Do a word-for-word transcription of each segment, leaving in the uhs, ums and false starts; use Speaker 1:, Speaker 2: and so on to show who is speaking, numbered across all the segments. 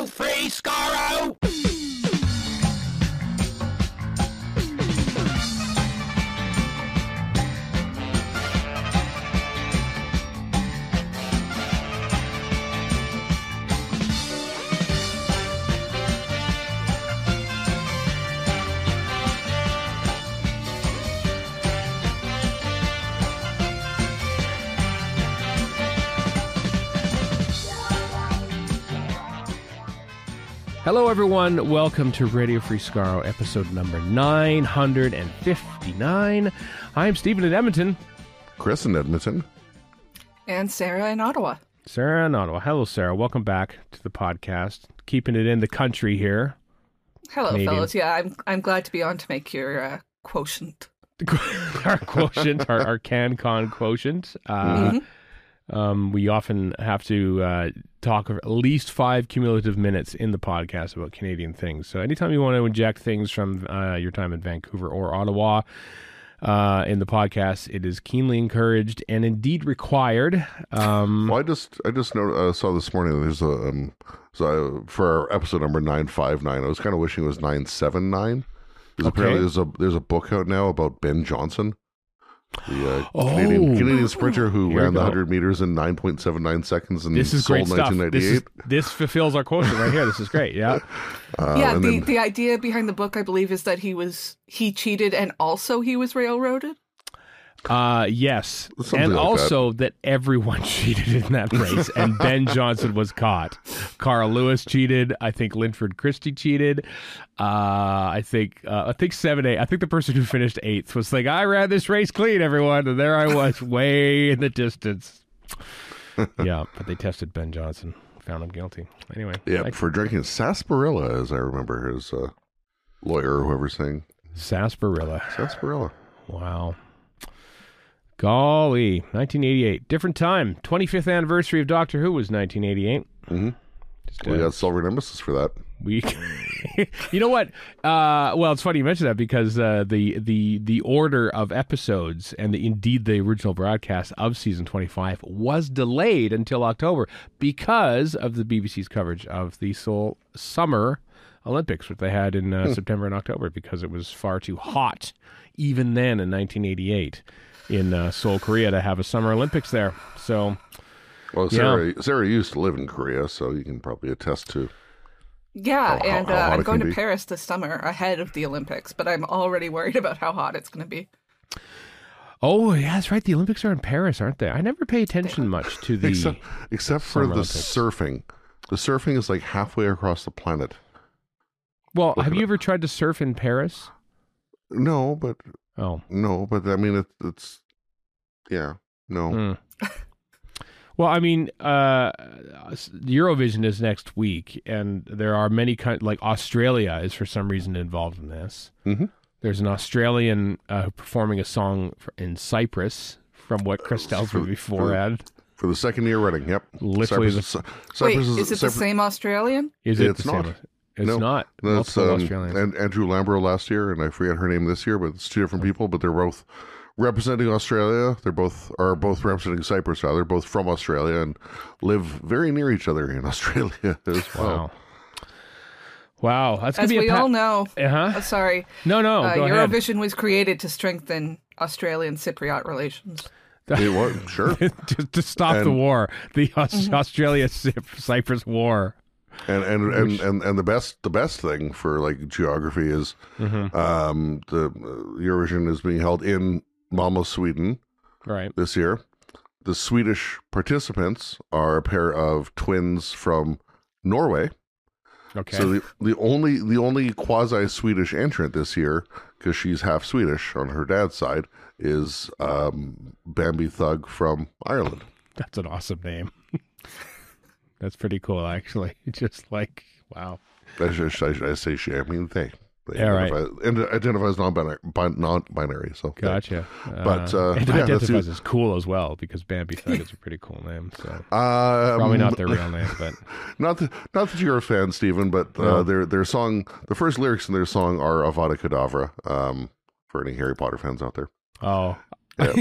Speaker 1: Radio Free Skaro!
Speaker 2: Hello, everyone. Welcome to Radio Free Skaro, episode number nine hundred fifty-nine. I'm Stephen in Edmonton.
Speaker 3: Chris in Edmonton.
Speaker 4: And Sarah in Ottawa.
Speaker 2: Sarah in Ottawa. Hello, Sarah. Welcome back to the podcast. Keeping it in the country here.
Speaker 4: Hello,
Speaker 2: Canadian.
Speaker 4: fellas. Yeah, I'm I'm glad to be on to make your uh, quotient.
Speaker 2: Our quotient, our, our CanCon quotient. Uh,
Speaker 4: Mm-hmm.
Speaker 2: Um, we often have to uh, talk at least five cumulative minutes in the podcast about Canadian things. So anytime you want to inject things from uh, your time in Vancouver or Ottawa uh, in the podcast, it is keenly encouraged and indeed required. Um,
Speaker 3: Well, I just I just know, uh, saw this morning that there's a um, so I, for our episode number nine five nine. I was kind of wishing it was nine seven nine. Because
Speaker 2: Okay.
Speaker 3: apparently there's a there's a book out now about Ben Johnson, the uh,
Speaker 2: Oh.
Speaker 3: Canadian Canadian sprinter who
Speaker 2: Here we
Speaker 3: ran the
Speaker 2: go.
Speaker 3: one hundred meters in nine point seven nine seconds and
Speaker 2: this is
Speaker 3: sold
Speaker 2: great stuff.
Speaker 3: nineteen
Speaker 2: This, is,
Speaker 3: ninety-eight.
Speaker 2: this fulfills our quotient right here. This is great. Yeah.
Speaker 3: Uh,
Speaker 4: yeah,
Speaker 3: and
Speaker 4: the,
Speaker 3: then-
Speaker 4: the idea behind the book, I believe, is that he was he cheated and also he was railroaded.
Speaker 2: Uh, yes.
Speaker 3: Something
Speaker 2: and
Speaker 3: like
Speaker 2: also that. that everyone cheated in that race, and Ben Johnson was caught. Carl Lewis cheated. I think Linford Christie cheated. Uh, I think uh, I think seven eight. I think the person who finished eighth was like, I ran this race clean, everyone, and there I was, way in the distance. Yeah, but they tested Ben Johnson, found him guilty. Anyway,
Speaker 3: yeah,
Speaker 2: I-
Speaker 3: for drinking sarsaparilla, as I remember his uh, lawyer or whoever's saying
Speaker 2: sarsaparilla.
Speaker 3: sarsaparilla.
Speaker 2: Wow. Golly, nineteen eighty-eight. Different time. twenty-fifth anniversary of Doctor Who was nineteen eighty-eight.
Speaker 3: Mm-hmm.
Speaker 2: Just,
Speaker 3: We
Speaker 2: uh,
Speaker 3: got Silver Nemesis for that.
Speaker 2: we, you know what? Uh, well, it's funny you mention that because uh, the the the order of episodes and the, indeed the original broadcast of season twenty-five was delayed until October because of the B B C's coverage of the Seoul Summer Olympics, which they had in uh, September and October because it was far too hot even then in nineteen eighty-eight in uh, Seoul, Korea, to have a Summer Olympics there. So,
Speaker 3: Well,
Speaker 2: Yeah.
Speaker 3: Sarah, Sarah used to live in Korea, so you can probably attest to.
Speaker 4: Yeah,
Speaker 3: How- how-
Speaker 4: and
Speaker 3: how
Speaker 4: uh,
Speaker 3: hot
Speaker 4: I'm
Speaker 3: it
Speaker 4: going
Speaker 3: can
Speaker 4: to
Speaker 3: be.
Speaker 4: Paris this summer ahead of the Olympics, but I'm already worried about how hot it's going to be.
Speaker 2: oh yeah, that's right. The Olympics are in Paris, aren't they? I never pay attention much to the.
Speaker 3: Except, except for
Speaker 2: Summer
Speaker 3: the
Speaker 2: Olympics.
Speaker 3: surfing. The surfing is like halfway across the planet.
Speaker 2: Well,
Speaker 3: Look
Speaker 2: have
Speaker 3: at
Speaker 2: you
Speaker 3: it.
Speaker 2: ever tried to surf in Paris?
Speaker 3: No, but
Speaker 2: Oh.
Speaker 3: no, but I mean, it, it's yeah, no.
Speaker 2: Hmm. Well, I mean, uh, Eurovision is next week, and there are many kind like Australia is for some reason involved in this.
Speaker 3: Mhm.
Speaker 2: There's an Australian uh, performing a song for, in Cyprus, from what Chris tells me
Speaker 3: for-
Speaker 2: beforehand.
Speaker 3: For the second year running, yep.
Speaker 2: Literally
Speaker 3: Cyprus, Cy-
Speaker 4: Wait,
Speaker 3: Cyprus
Speaker 4: is it the
Speaker 3: Cyprus-
Speaker 4: same Australian?
Speaker 2: Is it
Speaker 3: It's
Speaker 2: the
Speaker 3: not.
Speaker 2: same? It's
Speaker 3: No.
Speaker 2: not.
Speaker 3: No, it's
Speaker 2: Multiple
Speaker 3: um,
Speaker 2: Australians.
Speaker 3: and Andrew Lambro last year, and I forget her name this year, but it's two different people, but they're both representing Australia. They're both are both representing Cyprus. Rather, both from Australia and live very near each other in Australia as well.
Speaker 2: Wow. Wow, that's gonna
Speaker 4: As
Speaker 2: be
Speaker 4: we
Speaker 2: a pa-
Speaker 4: all know,
Speaker 2: Uh-huh.
Speaker 4: uh, sorry,
Speaker 2: No, no,
Speaker 4: uh,
Speaker 2: go ahead.
Speaker 4: Eurovision was created to strengthen Australian Cypriot relations.
Speaker 3: It was sure,
Speaker 2: to, to stop the
Speaker 3: And-
Speaker 2: war, the Aus- Australia Cyprus war.
Speaker 3: and and, and and and the best the best thing for like geography is
Speaker 2: Mm-hmm.
Speaker 3: um, the uh, Eurovision is being held in Malmo, Sweden
Speaker 2: Right.
Speaker 3: this year. The Swedish participants are a pair of twins from Norway.
Speaker 2: Okay.
Speaker 3: So the the only the only quasi Swedish entrant this year, because she's half Swedish on her dad's side, is um, Bambi Thug from Ireland.
Speaker 2: That's an awesome name. That's pretty cool, actually. Just like, wow.
Speaker 3: I should, I should I say she? I mean they. They
Speaker 2: Yeah, right.
Speaker 3: identify, and identify as non-binary, bi- non-binary. So yeah.
Speaker 2: Gotcha.
Speaker 3: But, uh,
Speaker 2: it
Speaker 3: yeah, that's
Speaker 2: identifies
Speaker 3: who-
Speaker 2: as cool as well because Bambi Thug is a pretty cool name. So
Speaker 3: Um,
Speaker 2: probably not their real name, but
Speaker 3: Not that, not that you're a fan, Stephen, but uh,
Speaker 2: No.
Speaker 3: their their song, the first lyrics in their song are Avada Kedavra. Um, for any Harry Potter fans out there.
Speaker 2: oh,
Speaker 3: Yeah.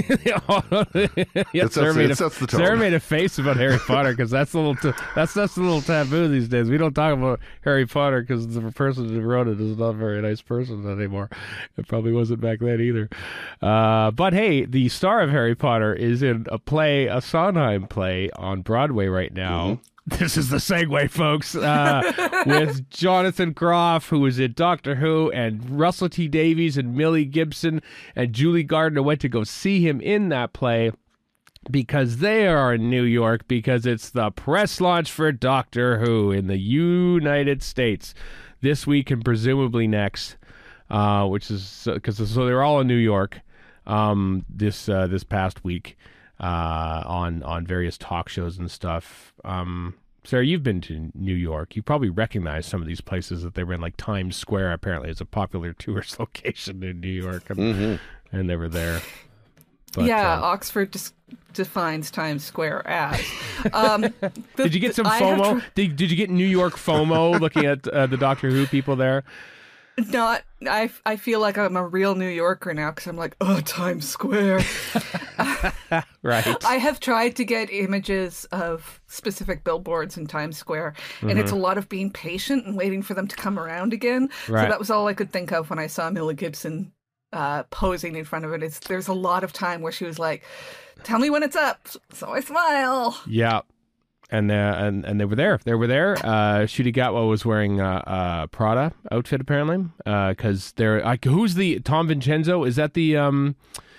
Speaker 2: yeah,
Speaker 3: It
Speaker 2: Sarah,
Speaker 3: sets-
Speaker 2: made
Speaker 3: it
Speaker 2: a,
Speaker 3: sets the tone.
Speaker 2: Sarah made a face about Harry Potter because that's a little t- that's that's a little taboo these days. We don't talk about Harry Potter because the person who wrote it is not a very nice person anymore. It probably wasn't back then either. Uh, but hey, the star of Harry Potter is in a play, a Sondheim play on Broadway right now.
Speaker 3: Mm-hmm.
Speaker 2: This is the segue, folks, uh, with Jonathan Groff, who was in Doctor Who, and Russell T Davies and Millie Gibson and Julie Gardner went to go see him in that play because they are in New York because it's the press launch for Doctor Who in the United States this week and presumably next, uh, which is because so they're all in New York um, this uh, this past week. Uh, on on various talk shows and stuff. Um, Sarah, you've been to New York. You probably recognize some of these places that they were in, like Times Square. Apparently, is a popular tourist location in New York, and,
Speaker 3: Mm-hmm.
Speaker 2: and they were there. But,
Speaker 4: yeah,
Speaker 2: uh,
Speaker 4: Oxford dis- defines Times Square as. Um, the-
Speaker 2: did you get some
Speaker 4: I have
Speaker 2: FOMO?
Speaker 4: tr-
Speaker 2: Did, did you get New York FOMO looking at uh, the Doctor Who people there?
Speaker 4: Not. I, I feel like I'm a real New Yorker now because I'm like, oh, Times Square.
Speaker 2: Right.
Speaker 4: I have tried to get images of specific billboards in Times Square, and it's a lot of being patient and waiting for them to come around again.
Speaker 2: Right.
Speaker 4: So that was all I could think of when I saw Millie Gibson uh, posing in front of it. It's, there's a lot of time where she was like, tell me when it's up. So I smile.
Speaker 2: Yeah. And, uh, and and they were there. They were there. Uh, Ncuti Gatwa was wearing a uh, uh, Prada outfit apparently, because they're like, who's the Tom Vincenzo? Is that the um,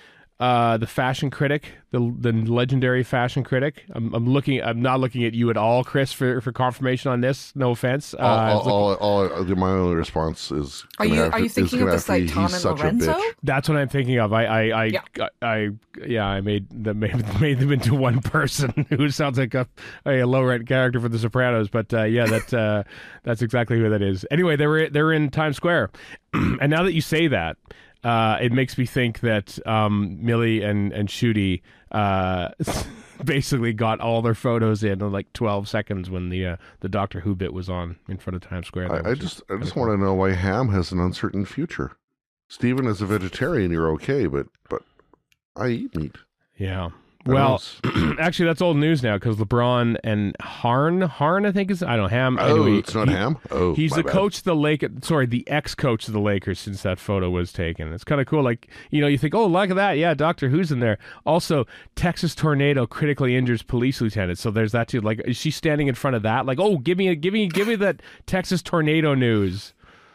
Speaker 2: uh, the fashion critic, the the legendary fashion critic? I'm, I'm looking. I'm not looking at you at all, Chris, for, for confirmation on this. No offense. Uh, I
Speaker 3: all,
Speaker 2: was looking-
Speaker 3: all, all, all, my only response is
Speaker 4: Are
Speaker 3: gonna
Speaker 4: you
Speaker 3: have
Speaker 4: are
Speaker 3: to-
Speaker 4: you
Speaker 3: is
Speaker 4: thinking
Speaker 3: gonna
Speaker 4: of the
Speaker 3: have to be,
Speaker 4: site Tom
Speaker 3: he's
Speaker 4: and
Speaker 3: such a
Speaker 4: Lorenzo?
Speaker 3: bitch.
Speaker 2: That's what I'm thinking of. I, I, I,
Speaker 4: Yeah.
Speaker 2: I, I yeah, I made that made, made them into one person who sounds like a, a low rent character for The Sopranos. But uh, yeah, that uh, that's exactly who that is. Anyway, they were they were in Times Square, and now that you say that, uh, it makes me think that um, Millie and and Ncuti uh, basically got all their photos in in like twelve seconds when the uh, the Doctor Who bit was on in front of Times Square. there,
Speaker 3: I, I
Speaker 2: which is
Speaker 3: just I
Speaker 2: kinda
Speaker 3: just
Speaker 2: cool.
Speaker 3: want to know why ham has an uncertain future. Stephen, as a vegetarian, you're okay, but but I eat meat.
Speaker 2: Yeah.
Speaker 3: I
Speaker 2: Well,
Speaker 3: don't-
Speaker 2: actually, that's old news now because LeBron and Harn, Harn, I think is, I don't know, Ham.
Speaker 3: oh,
Speaker 2: anyway,
Speaker 3: it's not
Speaker 2: he-
Speaker 3: ham. Oh,
Speaker 2: He's
Speaker 3: my
Speaker 2: the
Speaker 3: bad.
Speaker 2: coach of the Lake. Sorry, the ex-coach of the Lakers since that photo was taken. It's kind of cool. Like, you know, you think, oh, look at that. Yeah, Doctor Who's in there. Also, Texas tornado critically injures police lieutenant. So there's that too. Like, is she standing in front of that? Like, oh, give me, give me, give me that Texas tornado news.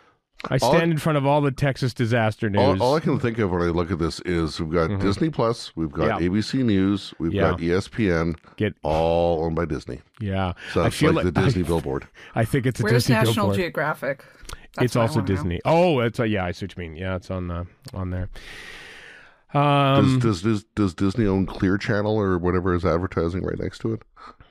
Speaker 2: I
Speaker 3: All-
Speaker 2: stand in front of all the Texas disaster news.
Speaker 3: All, all I can think of when I look at this is we've got Disney Plus, we've got
Speaker 2: Mm-hmm. Yeah.
Speaker 3: A B C News, we've
Speaker 2: Yeah.
Speaker 3: got E S P N,
Speaker 2: Get
Speaker 3: all owned by Disney.
Speaker 2: yeah.
Speaker 3: So
Speaker 2: I
Speaker 3: it's
Speaker 2: feel
Speaker 3: like,
Speaker 2: like
Speaker 3: the Disney
Speaker 2: I,
Speaker 3: billboard.
Speaker 2: I think it's a
Speaker 4: Where's
Speaker 2: Disney
Speaker 4: National
Speaker 2: billboard.
Speaker 4: Geographic? That's
Speaker 2: It's
Speaker 4: what I
Speaker 2: also
Speaker 4: wanna know.
Speaker 2: Disney. Oh, it's a, yeah, I see what you mean. Yeah, it's on uh, on there.
Speaker 3: Does,
Speaker 2: Um,
Speaker 3: does, does does Disney own Clear Channel or whatever is advertising right next to it?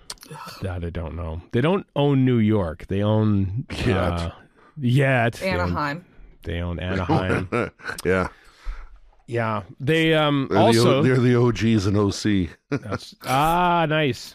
Speaker 2: that I don't know. They don't own New York. They own
Speaker 3: Yet.
Speaker 2: uh, yet. They own-
Speaker 4: Anaheim.
Speaker 2: They own Anaheim.
Speaker 3: Yeah,
Speaker 2: Yeah, they um
Speaker 3: they're,
Speaker 2: also
Speaker 3: the, O- they're the O Gs in O C.
Speaker 2: that's, ah nice.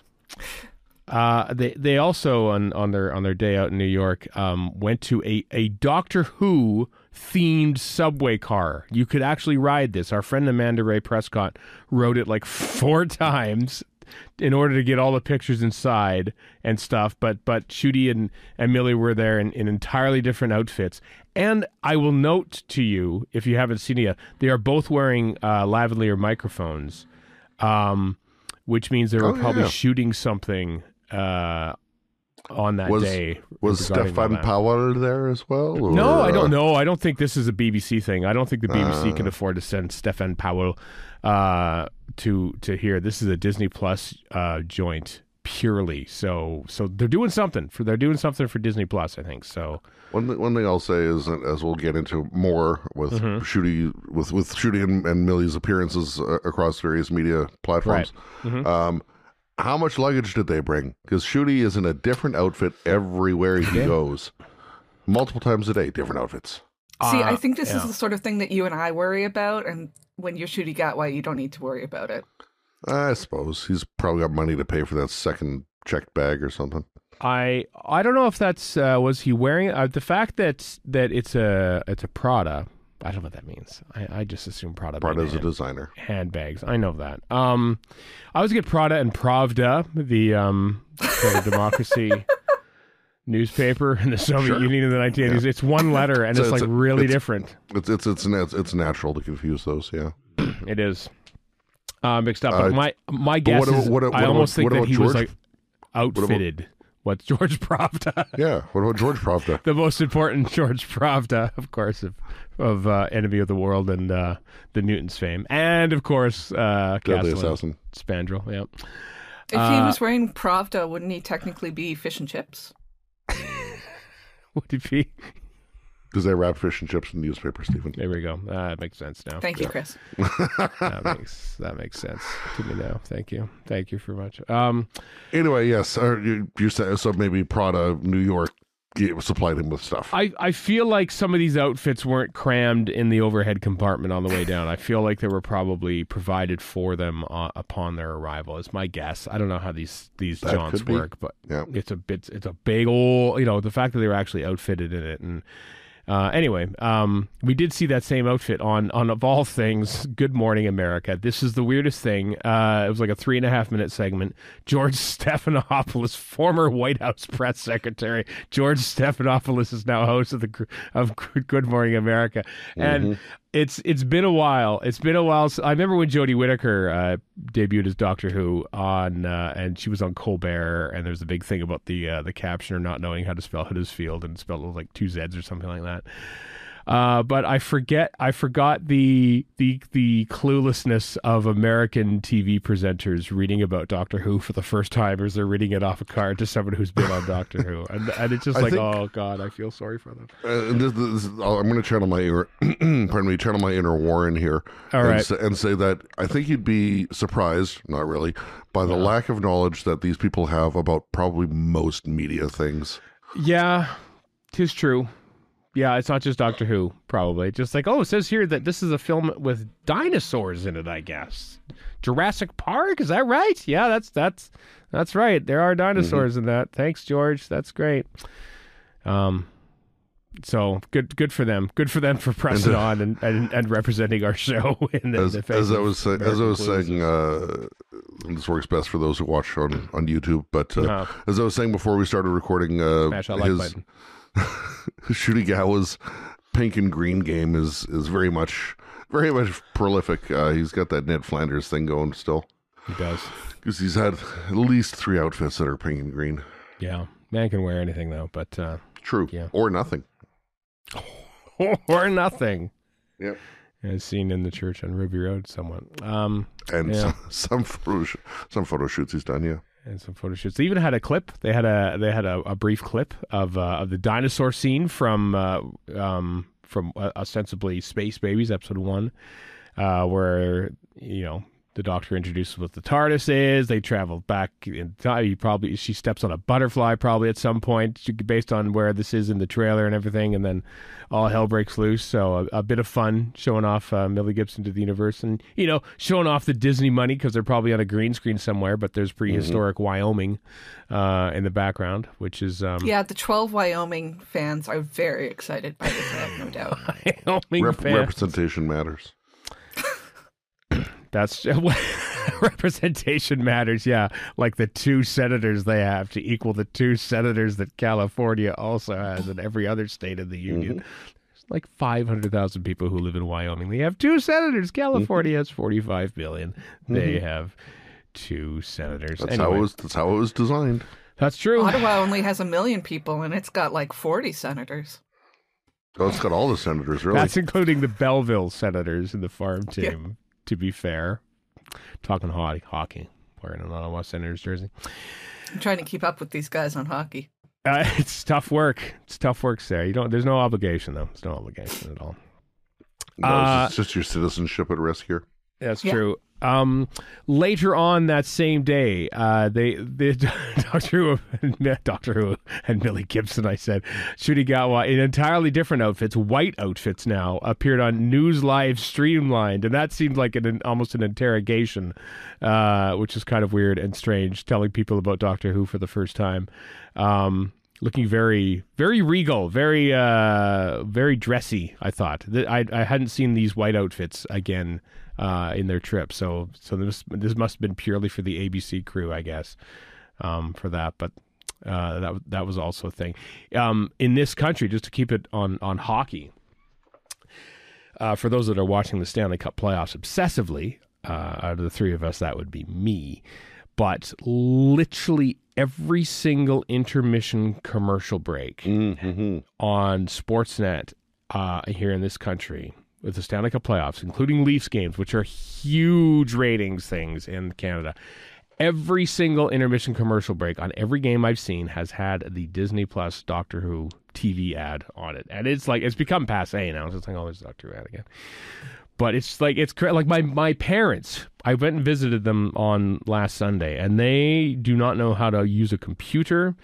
Speaker 2: Uh, they they also on, on their on their day out in New York um went to a, a Doctor Who themed subway car. You could actually ride this. Our friend Amanda Ray Prescott rode it like four times in order to get all the pictures inside and stuff. But but Ncuti and, and Millie were there in, in entirely different outfits. And I will note to you, if you haven't seen it yet, they are both wearing uh, lavalier microphones, um, which means they were
Speaker 3: Oh,
Speaker 2: probably
Speaker 3: yeah.
Speaker 2: shooting something uh, on that
Speaker 3: Was-
Speaker 2: day.
Speaker 3: Was
Speaker 2: regarding all
Speaker 3: Stefan
Speaker 2: that.
Speaker 3: Powell there as well? Or,
Speaker 2: No, I
Speaker 3: uh,
Speaker 2: don't know. I don't think this is a B B C thing. I don't think the B B C
Speaker 3: Uh.
Speaker 2: can afford to send Stefan Powell uh, to to here. This is a Disney Plus uh, joint purely. So so they're doing something for they're doing something for Disney Plus. I think so.
Speaker 3: One thing, one thing I'll say is, that as we'll get into more with
Speaker 2: Mm-hmm.
Speaker 3: Ncuti, with with Ncuti and, and Millie's appearances uh, across various media platforms,
Speaker 2: Mm-hmm.
Speaker 3: um, how much luggage did they bring? Because Ncuti is in a different outfit everywhere he
Speaker 2: Yeah.
Speaker 3: goes, multiple times a day, different outfits.
Speaker 4: See,
Speaker 2: Uh,
Speaker 4: I think this
Speaker 2: yeah.
Speaker 4: is the sort of thing that you and I worry about, and when you're Ncuti Gatwa, you don't need to worry about it.
Speaker 3: I suppose he's probably got money to pay for that second checked bag or something.
Speaker 2: I I don't know if that's uh, was he wearing uh, the fact that that it's a it's a Prada. I don't know what that means. I, I just assume Prada.
Speaker 3: Prada's a
Speaker 2: hand,
Speaker 3: designer.
Speaker 2: handbags. I know that. Um, I always get Prada and Pravda, the um, democracy newspaper in the Soviet
Speaker 3: Sure.
Speaker 2: Union in the nineteen eighties. Yeah. It's one letter, and
Speaker 3: So
Speaker 2: it's,
Speaker 3: it's
Speaker 2: like
Speaker 3: a-
Speaker 2: really
Speaker 3: it's-
Speaker 2: different.
Speaker 3: It's it's it's nat- it's natural to confuse those. Yeah.
Speaker 2: It is uh, mixed up.
Speaker 3: Uh,
Speaker 2: But my my
Speaker 3: but
Speaker 2: guess
Speaker 3: what about-
Speaker 2: is
Speaker 3: what-
Speaker 2: I
Speaker 3: what
Speaker 2: almost
Speaker 3: about-
Speaker 2: think
Speaker 3: what
Speaker 2: that
Speaker 3: about
Speaker 2: he was
Speaker 3: George?
Speaker 2: like outfitted. What's George Pravda?
Speaker 3: Yeah. What about George Pravda?
Speaker 2: The most important George Pravda, of course, of, of uh, Enemy of the World and uh, the Newtons fame. And, of course, uh,
Speaker 3: Deadly
Speaker 2: Castellan
Speaker 3: Assassin.
Speaker 2: Spandrel. Yeah.
Speaker 4: If he
Speaker 2: Uh,
Speaker 4: was wearing Pravda, wouldn't he technically be fish and chips?
Speaker 2: Would it be?
Speaker 3: Because they wrap fish and chips in newspaper, Stephen.
Speaker 2: There we go. Uh, that makes sense now.
Speaker 4: Thank you, Chris.
Speaker 2: That makes that makes sense to me now. Thank you. Thank you very much. Um,
Speaker 3: Anyway, yes. Uh, you, you said so. Maybe Prada, New York, gave, supplied him with stuff.
Speaker 2: I, I feel like some of these outfits weren't crammed in the overhead compartment on the way down. I feel like they were probably provided for them uh, upon their arrival. It's my guess. I don't know how these these
Speaker 3: That
Speaker 2: jaunts
Speaker 3: could be.
Speaker 2: work, but
Speaker 3: Yeah.
Speaker 2: it's a bit it's a big old, you know, the fact that they were actually outfitted in it. And uh, anyway, um, we did see that same outfit on on of all things, Good Morning America. This is the weirdest thing. Uh, it was like a three and a half minute segment. George Stephanopoulos, former White House press secretary, George Stephanopoulos is now host of the gr- of Good Morning America, and
Speaker 3: Mm-hmm.
Speaker 2: it's it's been a while. It's been a while. I remember when Jodie Whittaker uh, debuted as Doctor Who on, uh, and she was on Colbert, and there's a big thing about the uh, the captioner not knowing how to spell Huddersfield and spelled it with like two Z's or something like that. Uh, but I forget, I forgot the the the cluelessness of American T V presenters reading about Doctor Who for the first time as they're reading it off a card to someone who's been on Doctor Who, and and it's just
Speaker 3: I
Speaker 2: like,
Speaker 3: think-
Speaker 2: oh God, I feel sorry for them.
Speaker 3: Uh, and this, this, I'll- I'm going to channel my inner, pardon me, channel my inner Warren here,
Speaker 2: All
Speaker 3: and,
Speaker 2: right.
Speaker 3: say, and say that I think you'd be surprised, not really, by the lack of knowledge that these people have about probably most media things.
Speaker 2: Yeah, 'tis true. Yeah, it's not just Doctor Who, probably. Just like, oh, it says here that this is a film with dinosaurs in it, I guess. Jurassic Park, is that right? Yeah, that's that's that's right. There are dinosaurs in that. Thanks, George. That's great. Um so good good for them. Good for them for pressing
Speaker 3: And, uh,
Speaker 2: on and, and, and representing our show in the,
Speaker 3: As,
Speaker 2: the face
Speaker 3: as I
Speaker 2: of
Speaker 3: was say, as I
Speaker 2: American
Speaker 3: was
Speaker 2: blues.
Speaker 3: saying, uh, this works best for those who watch on, on YouTube. But uh,
Speaker 2: Uh-huh.
Speaker 3: as I was saying before we started recording, uh,
Speaker 2: Smash that like
Speaker 3: his
Speaker 2: button.
Speaker 3: Shudigawa's pink and green game is is very much very much prolific. Uh, he's got that Ned Flanders thing going still
Speaker 2: He does.
Speaker 3: because he's had at least three outfits that are pink and green.
Speaker 2: Yeah. Man can wear anything though, but uh
Speaker 3: True,
Speaker 2: Yeah.
Speaker 3: or nothing.
Speaker 2: or nothing.
Speaker 3: Yep.
Speaker 2: As seen in the church on Ruby Road somewhat. Um
Speaker 3: And
Speaker 2: Yeah.
Speaker 3: some some photo sh- some photo shoots he's done. Yeah.
Speaker 2: and some photo shoots. They even had a clip. They had a they had a, a brief clip of uh, of the dinosaur scene from uh, um, from uh, ostensibly Space Babies episode one, uh, where you know the Doctor introduces what the TARDIS is. They travel back in time. You probably she steps on a butterfly probably at some point based on where this is in the trailer and everything, and then all hell breaks loose. So a, a bit of fun showing off uh, Millie Gibson to the universe, and you know showing off the Disney money because they're probably on a green screen somewhere, but there's prehistoric Wyoming uh, in the background, which is um,
Speaker 4: Yeah, the twelve Wyoming fans are very excited by this, I have no doubt.
Speaker 2: Wyoming
Speaker 3: Rep-
Speaker 2: fans.
Speaker 3: representation matters.
Speaker 2: That's representation matters. Yeah, like the two senators they have to equal the two senators that California also has in every other state in the union. There's like five hundred thousand people who live in Wyoming. They have two senators. California has forty-five million. They have two senators.
Speaker 3: That's
Speaker 2: Anyway,
Speaker 3: how it was. That's how it was designed.
Speaker 2: that's true.
Speaker 4: Ottawa only has a million people, and it's got like forty senators.
Speaker 3: Oh, it's got all the senators really.
Speaker 2: That's including the Belleville Senators and the farm team, to be fair. Talking ho- hockey, wearing an Ottawa Senators jersey.
Speaker 4: I'm trying to keep up with these guys on hockey.
Speaker 2: Uh, it's tough work. It's tough work, Sarah. You don't. There's no obligation, though. There's no obligation at all.
Speaker 3: No,
Speaker 2: Uh,
Speaker 3: it's just your citizenship at risk here.
Speaker 2: That's
Speaker 4: Yeah.
Speaker 2: true. Um, later on that same day, uh, they, they Doctor Who, and, Doctor Who and Millie Gibson, I said, Shudigawa in entirely different outfits, white outfits now, appeared on News Live Streamlined, and that seemed like an almost an interrogation, uh, which is kind of weird and strange, telling people about Doctor Who for the first time. Um, looking very, very regal, very, uh, very dressy. I thought that I I hadn't seen these white outfits again uh, in their trip, so so this this must have been purely for the A B C crew, I guess, um, for that. But uh, that that was also a thing um, in this country. Just to keep it on on hockey, uh, for those that are watching the Stanley Cup playoffs obsessively, uh, out of the three of us, that would be me. But literally every single intermission commercial break
Speaker 3: Mm-hmm.
Speaker 2: on Sportsnet uh, here in this country with the Stanley Cup playoffs, including Leafs games, which are huge ratings things in Canada, every single intermission commercial break on every game I've seen has had the Disney Plus Doctor Who T V ad on it. And it's like, it's become passe now. It's just like, oh, there's Doctor Who ad again. But it's like, it's cra- like my, my parents, I went and visited them on last Sunday, and they do not know how to use a computer.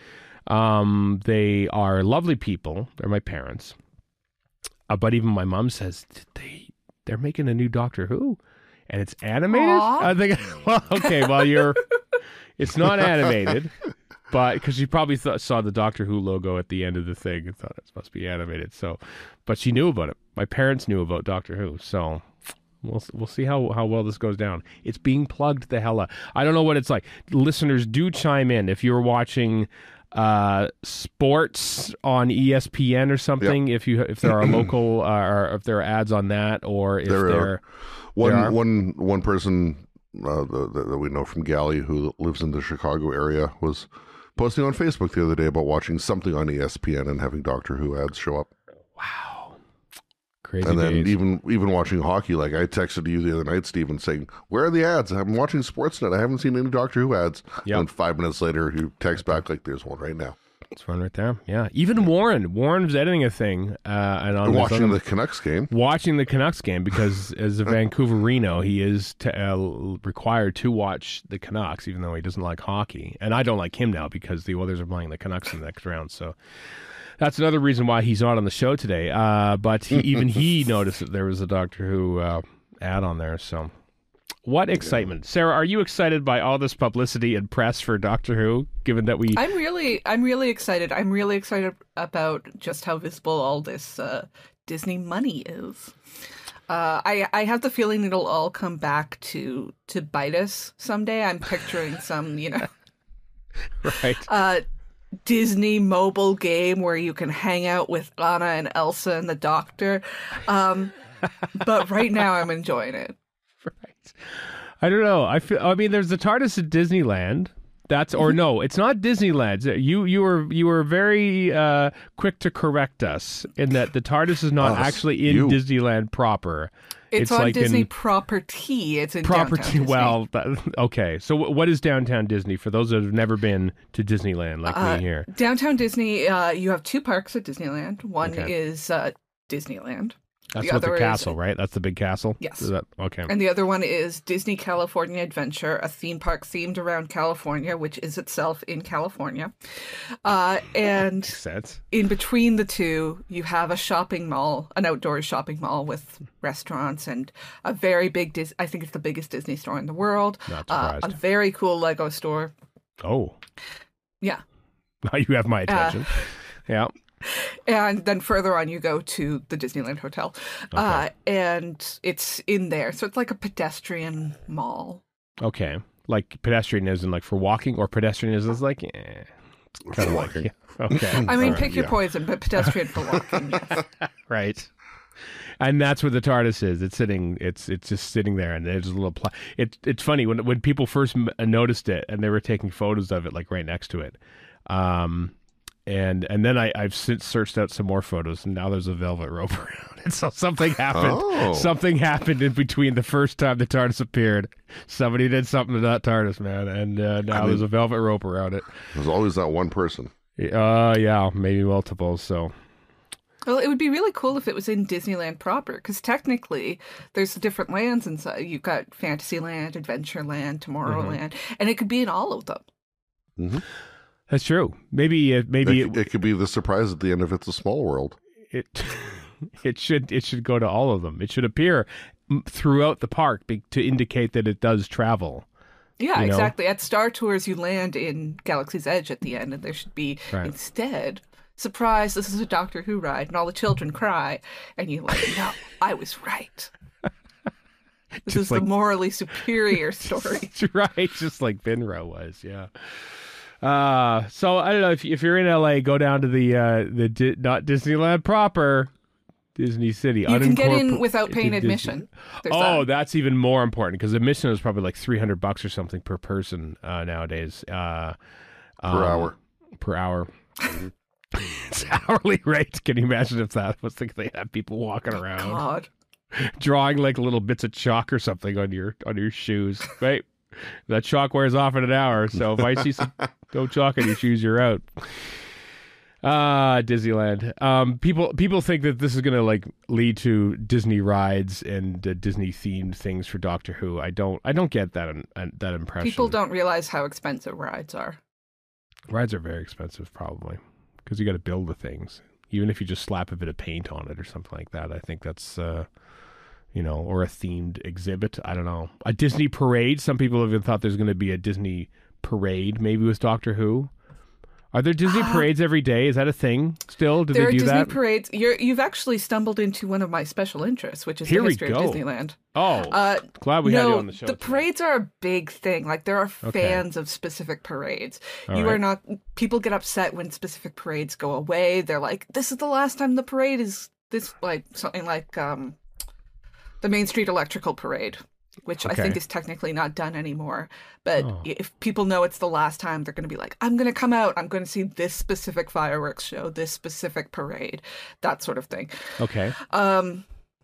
Speaker 2: Um, they are lovely people. They're my parents. Uh, but even my mom says, they, they're making a new Doctor Who, and it's animated?
Speaker 4: Aw.
Speaker 2: I think, well, okay, well, you're, it's not animated. But because she probably th- saw the Doctor Who logo at the end of the thing and thought it must be animated. So, but she knew about it. My parents knew about Doctor Who. So we'll we'll see how, how well this goes down. It's being plugged the hell out. I don't know what it's like. Listeners, do chime in if you're watching uh, sports on E S P N or something. If you if there are local uh, or if there are ads on that, or if
Speaker 3: There
Speaker 2: there
Speaker 3: are. One
Speaker 2: there are.
Speaker 3: one one person uh, the, the, that we know from Galley who lives in the Chicago area was posting on Facebook the other day about watching something on E S P N and having Doctor Who ads show up.
Speaker 2: Wow, crazy
Speaker 3: And then
Speaker 2: days.
Speaker 3: even even watching hockey, like I texted you the other night, Stephen, saying, "Where are the ads? I'm watching Sportsnet. I haven't seen any Doctor Who ads."
Speaker 2: Yep.
Speaker 3: And five minutes later, you text back like, "There's one right now."
Speaker 2: It's one right there. Yeah, even Warren. Warren was editing a thing uh, and on
Speaker 3: And
Speaker 2: his
Speaker 3: watching
Speaker 2: other-
Speaker 3: the Canucks game.
Speaker 2: watching the Canucks game because as a Vancouverino, he is t- uh, required to watch the Canucks, even though he doesn't like hockey. And I don't like him now because the Oilers are playing the Canucks in the next round. So that's another reason why he's not on the show today. Uh, but he, even he noticed that there was a Doctor Who uh, ad on there. So what excitement. Sarah, are you excited by all this publicity and press for Doctor Who, given that we...
Speaker 4: I'm really, I'm really excited. I'm really excited about just how visible all this uh, Disney money is. Uh, I, I have the feeling it'll all come back to to bite us someday. I'm picturing some, you know,
Speaker 2: Right.
Speaker 4: uh, Disney mobile game where you can hang out with Anna and Elsa and the Doctor. Um, but right now, I'm enjoying it.
Speaker 2: Right. I don't know. I feel. I mean, there's the TARDIS at Disneyland. That's or no, it's not Disneyland. You you were you were very uh, quick to correct us in that the TARDIS is not
Speaker 3: Us,
Speaker 2: actually in
Speaker 3: you.
Speaker 2: Disneyland proper.
Speaker 4: It's, on
Speaker 2: like
Speaker 4: Disney
Speaker 2: in
Speaker 4: property. It's in downtown
Speaker 2: property.
Speaker 4: Disney.
Speaker 2: Well, that, okay. So w- what is downtown Disney for those that have never been to Disneyland like
Speaker 4: Uh,
Speaker 2: me here?
Speaker 4: Downtown Disney, uh, you have two parks at Disneyland. One
Speaker 2: Okay.
Speaker 4: is uh, Disneyland,
Speaker 2: That's
Speaker 4: the
Speaker 2: what the
Speaker 4: other is-
Speaker 2: castle, right? That's the big castle.
Speaker 4: Yes.
Speaker 2: Is that, okay.
Speaker 4: and the other one is Disney California Adventure, a theme park themed around California, which is itself in California. Uh, and
Speaker 2: Makes sense.
Speaker 4: in between the two, you have a shopping mall, an outdoor shopping mall with restaurants and a very big, Dis- I think it's the biggest Disney store in the world.
Speaker 2: Not
Speaker 4: Uh,
Speaker 2: surprised.
Speaker 4: a very cool Lego store.
Speaker 2: Oh,
Speaker 4: Yeah.
Speaker 2: now you have my attention. yeah.
Speaker 4: And then further on, you go to the Disneyland Hotel. Uh, and it's in there. So it's like a pedestrian mall.
Speaker 2: Okay. Like pedestrian isn't like for walking, or pedestrian is like, eh. Kind of like,
Speaker 3: walking.
Speaker 2: yeah. Okay.
Speaker 4: I mean,
Speaker 2: All right.
Speaker 4: pick your
Speaker 3: yeah.
Speaker 4: poison, but pedestrian for walking. Yes.
Speaker 2: Right. And that's where the TARDIS is. It's sitting. It's it's just sitting there, and there's a little. Pl- it, it's funny when when people first m- noticed it, and they were taking photos of it, like right next to it. Um, and and then I I've since searched out some more photos, and now there's a velvet rope around it. So something happened.
Speaker 3: Oh.
Speaker 2: Something happened in between the first time the TARDIS appeared. Somebody did something to that TARDIS, man, and uh, now
Speaker 3: I mean-
Speaker 2: there's a velvet rope around it.
Speaker 3: There's always that one person.
Speaker 2: Uh, yeah, maybe multiple. So.
Speaker 4: Well, it would be really cool if it was in Disneyland proper, because technically there's different lands inside. You've got Fantasyland, Adventureland, Tomorrowland, and it could be in all of them.
Speaker 3: Mm-hmm.
Speaker 2: That's true. Maybe it, maybe
Speaker 3: It,
Speaker 2: it,
Speaker 3: it could be the surprise at the end of It's a Small World.
Speaker 2: it it should it should go to all of them. It should appear m- throughout the park be, to indicate that it does travel.
Speaker 4: Yeah,
Speaker 2: you know?
Speaker 4: exactly. At Star Tours, you land in Galaxy's Edge at the end, and there should be
Speaker 2: Right.
Speaker 4: instead, surprise, this is a Doctor Who ride, and all the children cry, and you're like, no, I was right. This
Speaker 2: Just
Speaker 4: is
Speaker 2: like-
Speaker 4: the morally superior story.
Speaker 2: Right, just like Finro was, yeah. Uh, so I don't know if if you're in L A, go down to the uh, the Di- not Disneyland proper, Disney City.
Speaker 4: You can get in
Speaker 2: unincorpor-
Speaker 4: without paying
Speaker 2: Disney-
Speaker 4: admission. There's
Speaker 2: Oh,
Speaker 4: that.
Speaker 2: that's even more important because admission is probably like three hundred bucks or something per person uh, nowadays. Uh,
Speaker 3: Per
Speaker 2: um,
Speaker 3: hour.
Speaker 2: Per hour. It's hourly rate. Can you imagine if that was the they had people walking around
Speaker 4: God.
Speaker 2: drawing like little bits of chalk or something on your on your shoes, right? That chalk wears off in an hour, so if I see some no chalk on your shoes, you're out. Ah, Disneyland. Um, people people think that this is going to like lead to Disney rides and uh, Disney themed things for Doctor Who. I don't I don't get that uh, that impression.
Speaker 4: People don't realize how expensive rides are.
Speaker 2: Rides are very expensive, probably, because you got to build the things. Even if you just slap a bit of paint on it or something like that, I think that's, uh, you know, or a themed exhibit. I don't know. A Disney parade. Some people even thought there's going to be a Disney parade, maybe with Doctor Who. Are there Disney parades every day? Is that a thing still? Do
Speaker 4: There
Speaker 2: they
Speaker 4: are
Speaker 2: do
Speaker 4: Disney
Speaker 2: that?
Speaker 4: parades. You're, you've actually stumbled into one of my special interests, which is
Speaker 2: Here
Speaker 4: the
Speaker 2: we
Speaker 4: history
Speaker 2: go.
Speaker 4: of Disneyland.
Speaker 2: Oh,
Speaker 4: Uh,
Speaker 2: glad we
Speaker 4: no,
Speaker 2: had you on the show.
Speaker 4: the
Speaker 2: today.
Speaker 4: parades are a big thing. Like there are
Speaker 2: Okay.
Speaker 4: fans of specific parades.
Speaker 2: All
Speaker 4: you
Speaker 2: right.
Speaker 4: are not. People get upset when specific parades go away. They're like, "This is the last time the parade is this." Like something like um, the Main Street Electrical Parade, which I
Speaker 2: Okay.
Speaker 4: think is technically not done anymore. But
Speaker 2: Oh.
Speaker 4: if people know it's the last time, they're going to be like, "I'm going to come out. I'm going to see this specific fireworks show, this specific parade, that sort of thing."
Speaker 2: Okay.
Speaker 4: Um,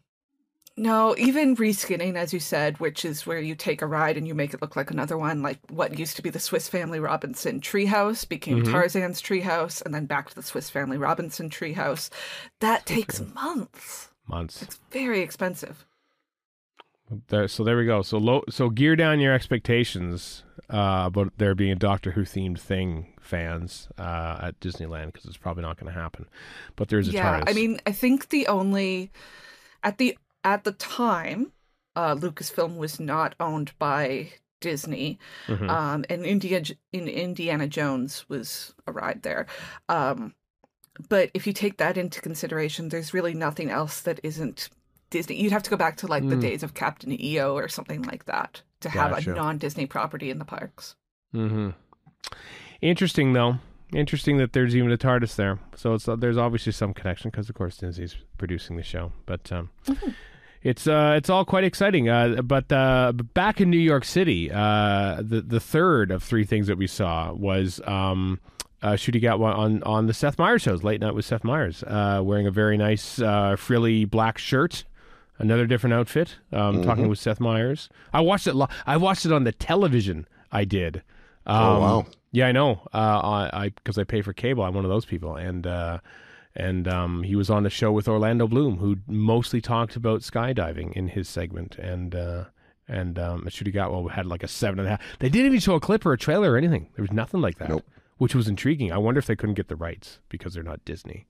Speaker 4: no, even reskinning, as you said, which is where you take a ride and you make it look like another one, like what used to be the Swiss Family Robinson treehouse became
Speaker 2: Mhm.
Speaker 4: Tarzan's treehouse, and then back to the Swiss Family Robinson treehouse. That takes months.
Speaker 2: Months.
Speaker 4: It's very expensive.
Speaker 2: There, so there we go. So low, so gear down your expectations uh, about there being a Doctor Who themed thing, fans, uh, at Disneyland, because it's probably not going to happen. But there's a
Speaker 4: Yeah,
Speaker 2: TARDIS.
Speaker 4: I mean, I think the only at the at the time, uh, Lucasfilm was not owned by Disney,
Speaker 2: Mhm.
Speaker 4: um, and India in Indiana Jones was a ride there. Um, but if you take that into consideration, there's really nothing else that isn't Disney. You'd have to go back to like the
Speaker 2: Mm.
Speaker 4: days of Captain E O or something like that to have
Speaker 2: Gotcha.
Speaker 4: a non-Disney property in the parks.
Speaker 2: Mm-hmm. Interesting, though. Interesting that there's even a TARDIS there. So it's uh, there's obviously some connection because, of course, Disney's producing the show. But um, it's uh, it's all quite exciting. Uh, but uh, back in New York City, uh, the the third of three things that we saw was um, uh, Ncuti Gatwa on on the Seth Meyers shows, Late Night with Seth Meyers, uh, wearing a very nice uh, frilly black shirt. Another different outfit. Um, Talking with Seth Meyers. I watched it. Lo- I watched it on the television. I did. Um,
Speaker 3: Oh, wow.
Speaker 2: Yeah, I know. Uh, I because I, pay for cable. I'm one of those people, and uh, and um, he was on the show with Orlando Bloom, who mostly talked about skydiving in his segment, and uh, and um, Ncuti Gatwa had like a seven and a half. They didn't even show a clip or a trailer or anything. There was nothing like that,
Speaker 3: Nope.
Speaker 2: which was intriguing. I wonder if they couldn't get the rights because they're not Disney.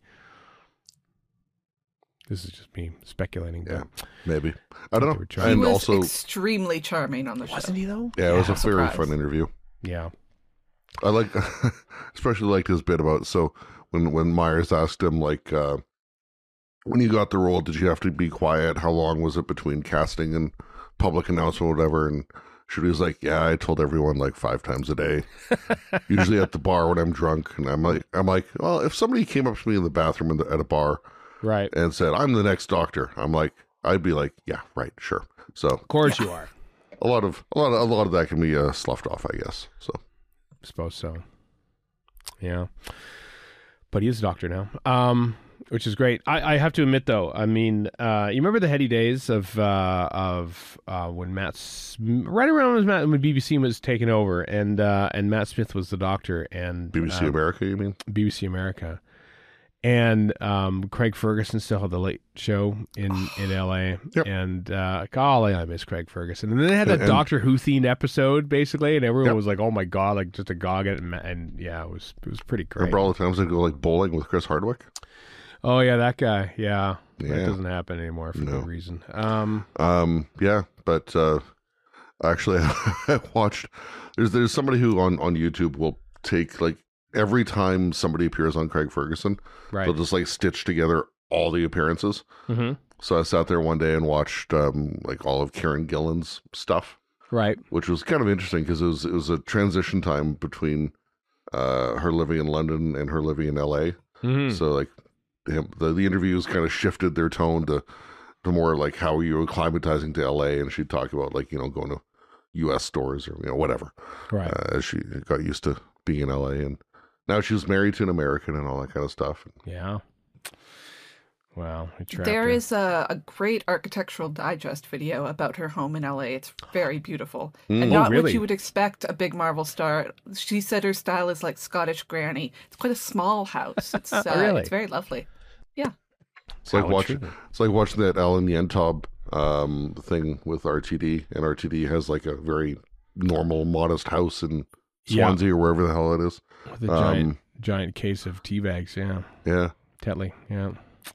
Speaker 2: This is just me speculating.
Speaker 3: Yeah,
Speaker 2: but-
Speaker 3: maybe. I don't
Speaker 2: They
Speaker 3: know.
Speaker 2: were trying-
Speaker 4: He
Speaker 3: And
Speaker 4: was
Speaker 3: also,
Speaker 4: extremely charming on the show.
Speaker 2: Wasn't he though?
Speaker 3: yeah, it was
Speaker 4: Yeah,
Speaker 3: a very
Speaker 4: surprise.
Speaker 3: fun interview.
Speaker 2: Yeah.
Speaker 3: I like, especially liked his bit about, so when, when Myers asked him, like, uh, when you got the role, did you have to be quiet? How long was it between casting and public announcement, whatever? And Ncuti was like, yeah, I told everyone like five times a day, usually at the bar when I'm drunk. And I'm like, I'm like, well, if somebody came up to me in the bathroom in the, at a bar
Speaker 2: Right.
Speaker 3: and said, I'm the next doctor, I'm like, I'd be like, yeah, right, sure. So
Speaker 2: Of course you are.
Speaker 3: a lot of, a lot of, a lot of that can be uh, sloughed off, I guess. So.
Speaker 2: Suppose so. Yeah. But he is a doctor now, um, which is great. I, I have to admit, though, I mean, uh, you remember the heady days of uh, of uh, when Matt, S- right around when, Matt, when B B C was taking over, and uh, and Matt Smith was the doctor, and
Speaker 3: B B C
Speaker 2: uh,
Speaker 3: America, you mean?
Speaker 2: B B C America, and um, Craig Ferguson still had the late show in, in L A.
Speaker 3: Yep.
Speaker 2: And uh, golly, I miss Craig Ferguson. And then they had that
Speaker 3: And-
Speaker 2: Doctor Who themed episode, basically, and everyone
Speaker 3: Yep.
Speaker 2: was like, "Oh my god!" Like just a gog it, and, and yeah, it was it was pretty great.
Speaker 3: Remember all the times I'd go like bowling with Chris Hardwick?
Speaker 2: Oh yeah, that guy. Yeah, that
Speaker 3: Yeah.
Speaker 2: doesn't happen anymore for
Speaker 3: No.
Speaker 2: good reason. Um,
Speaker 3: Um, yeah, but uh, Actually, I watched. There's there's somebody who on on YouTube will take like every time somebody appears on Craig Ferguson,
Speaker 2: Right.
Speaker 3: they'll just like stitch together all the appearances.
Speaker 2: Mm-hmm.
Speaker 3: So I sat there one day and watched um, like all of Kieran Gillen's stuff,
Speaker 2: Right.
Speaker 3: which was kind of interesting because it was it was a transition time between uh, her living in London and her living in L A.
Speaker 2: Mm-hmm.
Speaker 3: So like him, the the interviews kind of shifted their tone to to more like how you were acclimatizing to L A, and she'd talk about like you know going to U S stores or you know whatever,
Speaker 2: Right.
Speaker 3: uh, as she got used to being in L A, and now she was married to an American and all that kind of stuff.
Speaker 2: Yeah. Wow. we trapped
Speaker 4: There
Speaker 2: her.
Speaker 4: is a, a great Architectural Digest video about her home in L A. It's very beautiful.
Speaker 3: Mm.
Speaker 4: And
Speaker 2: Oh,
Speaker 4: not
Speaker 2: really?
Speaker 4: what you would expect a big Marvel star. She said her style is like Scottish granny. It's quite a small house. It's uh,
Speaker 2: Really?
Speaker 4: it's very lovely.
Speaker 3: It's like
Speaker 2: How
Speaker 3: watching
Speaker 2: intriguing.
Speaker 3: it's like watching that Alan Yentob um, thing with R T D, and R T D has like a very normal, modest house in
Speaker 2: Yeah.
Speaker 3: Swansea or wherever the hell it is.
Speaker 2: With a giant,
Speaker 3: Um,
Speaker 2: giant case of tea bags. Yeah.
Speaker 3: yeah,
Speaker 2: Tetley. Yeah.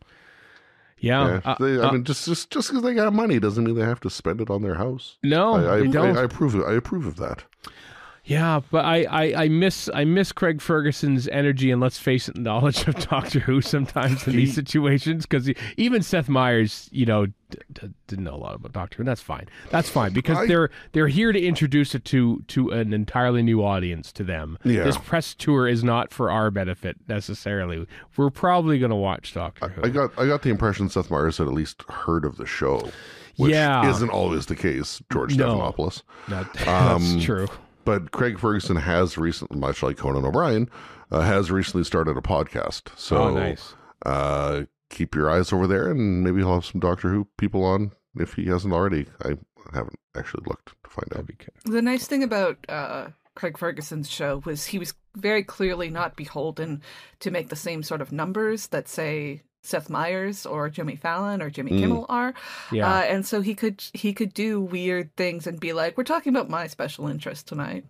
Speaker 2: Yeah.
Speaker 3: yeah.
Speaker 2: uh,
Speaker 3: They, I
Speaker 2: uh,
Speaker 3: mean, just just just because they got money doesn't mean they have to spend it on their house.
Speaker 2: no,
Speaker 3: I, I,
Speaker 2: they don't.
Speaker 3: I, I approve. Of, I approve of that.
Speaker 2: Yeah, but I, I, I miss I miss Craig Ferguson's energy and let's face it, knowledge of Doctor Who sometimes in these situations because even Seth Meyers, you know, d- d- didn't know a lot about Doctor Who. And that's fine. That's fine because
Speaker 3: I-
Speaker 2: they're they're here to introduce it to to an entirely new audience to them.
Speaker 3: Yeah.
Speaker 2: This press tour is not for our benefit necessarily. We're probably going to watch Doctor Who.
Speaker 3: I got I got the impression Seth Meyers had at least heard of the show, which
Speaker 2: Yeah.
Speaker 3: isn't always the case. George
Speaker 2: No.
Speaker 3: Stephanopoulos.
Speaker 2: Not-
Speaker 3: Um,
Speaker 2: that's true.
Speaker 3: But Craig Ferguson has recently, much like Conan O'Brien, uh, has recently started a podcast. So
Speaker 2: Oh, nice.
Speaker 3: uh, keep your eyes over there, and maybe he'll have some Doctor Who people on if he hasn't already. I haven't actually looked to find out.
Speaker 2: That'd be good.
Speaker 4: The nice thing about uh, Craig Ferguson's show was he was very clearly not beholden to make the same sort of numbers that, say, Seth Meyers or Jimmy Fallon or Jimmy
Speaker 3: Mm.
Speaker 4: Kimmel are.
Speaker 2: Yeah.
Speaker 4: Uh, and so he could he could do weird things and be like, we're talking about my special interest tonight.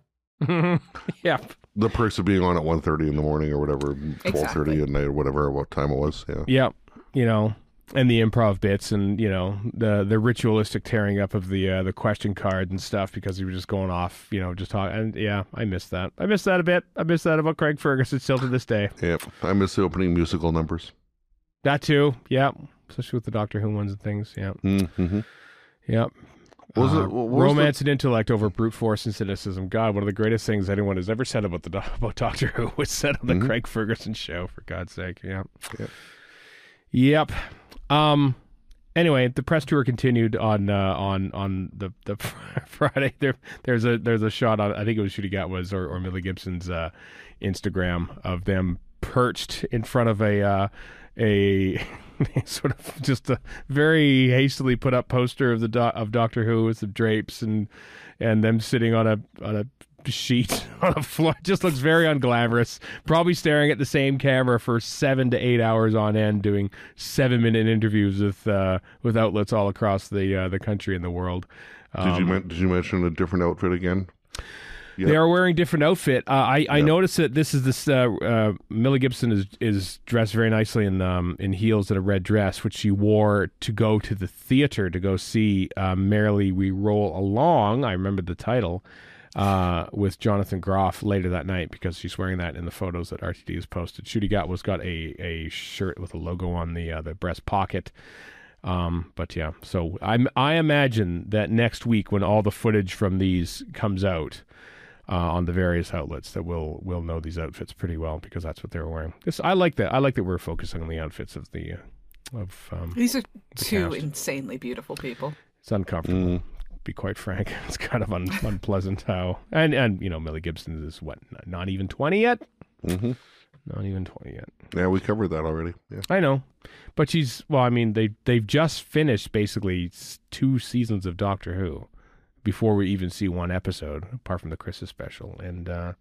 Speaker 2: yeah.
Speaker 3: The perks of being on at one thirty in the morning or whatever, twelve thirty
Speaker 4: Exactly.
Speaker 3: at night or whatever, what time it was. Yeah.
Speaker 2: Yeah, you know, and the improv bits, and you know, the the ritualistic tearing up of the uh, the question card and stuff because he was just going off, you know, just talking. And yeah, I miss that. I miss that a bit. I miss that about Craig Ferguson still to this day.
Speaker 3: Yeah. I miss the opening musical numbers.
Speaker 2: That too. Yeah, especially with the Doctor Who ones and things. Yeah,
Speaker 3: Mm-hmm.
Speaker 2: yeah.
Speaker 3: Was
Speaker 2: Uh,
Speaker 3: it what was
Speaker 2: romance and intellect over brute force and cynicism? God, one of the greatest things anyone has ever said about the doc- about Doctor Who was said on the
Speaker 3: Mhm.
Speaker 2: Craig Ferguson show. For God's sake, yeah.
Speaker 3: Yep.
Speaker 2: Yep. Um. Anyway, the press tour continued on uh, on on the the Friday. There there's a there's a shot on I think it was Shooty Gat was or, or Millie Gibson's uh, Instagram of them perched in front of a uh, a sort of just a very hastily put up poster of the do- of Doctor Who with some drapes and and them sitting on a on a sheet on a floor. It just looks very unglamorous. Probably staring at the same camera for seven to eight hours on end, doing seven minute interviews with uh, with outlets all across the uh, the country and the world.
Speaker 3: Did you
Speaker 2: Um,
Speaker 3: men- did you mention a different outfit again? Yep.
Speaker 2: They are wearing different outfit. Uh, I I
Speaker 3: Yep.
Speaker 2: noticed that this is this uh, uh, Millie Gibson is is dressed very nicely in um in heels and a red dress, which she wore to go to the theater to go see uh, Merrily We Roll Along. I remember the title. Uh, with Jonathan Groff later that night because she's wearing that in the photos that R T D has posted. Shooty Gat was got a, a shirt with a logo on the uh, the breast pocket. Um, but yeah, so I I imagine that next week when all the footage from these comes out uh, on the various outlets, that we'll we'll know these outfits pretty well because that's what they were wearing. This I like that. I like that we're focusing on the outfits of the uh, of um,
Speaker 4: These are two
Speaker 2: cast.
Speaker 4: insanely beautiful people.
Speaker 2: it's uncomfortable.
Speaker 3: Mm.
Speaker 2: Be quite frank, it's kind of un- unpleasant how and and you know Millie Gibson is what not, not even twenty yet,
Speaker 3: Mm-hmm.
Speaker 2: not even twenty yet.
Speaker 3: Yeah, we covered that already. Yeah.
Speaker 2: I know, but she's well. I mean, they they've just finished basically s- two seasons of Doctor Who before we even see one episode, apart from the Christmas special, and uh,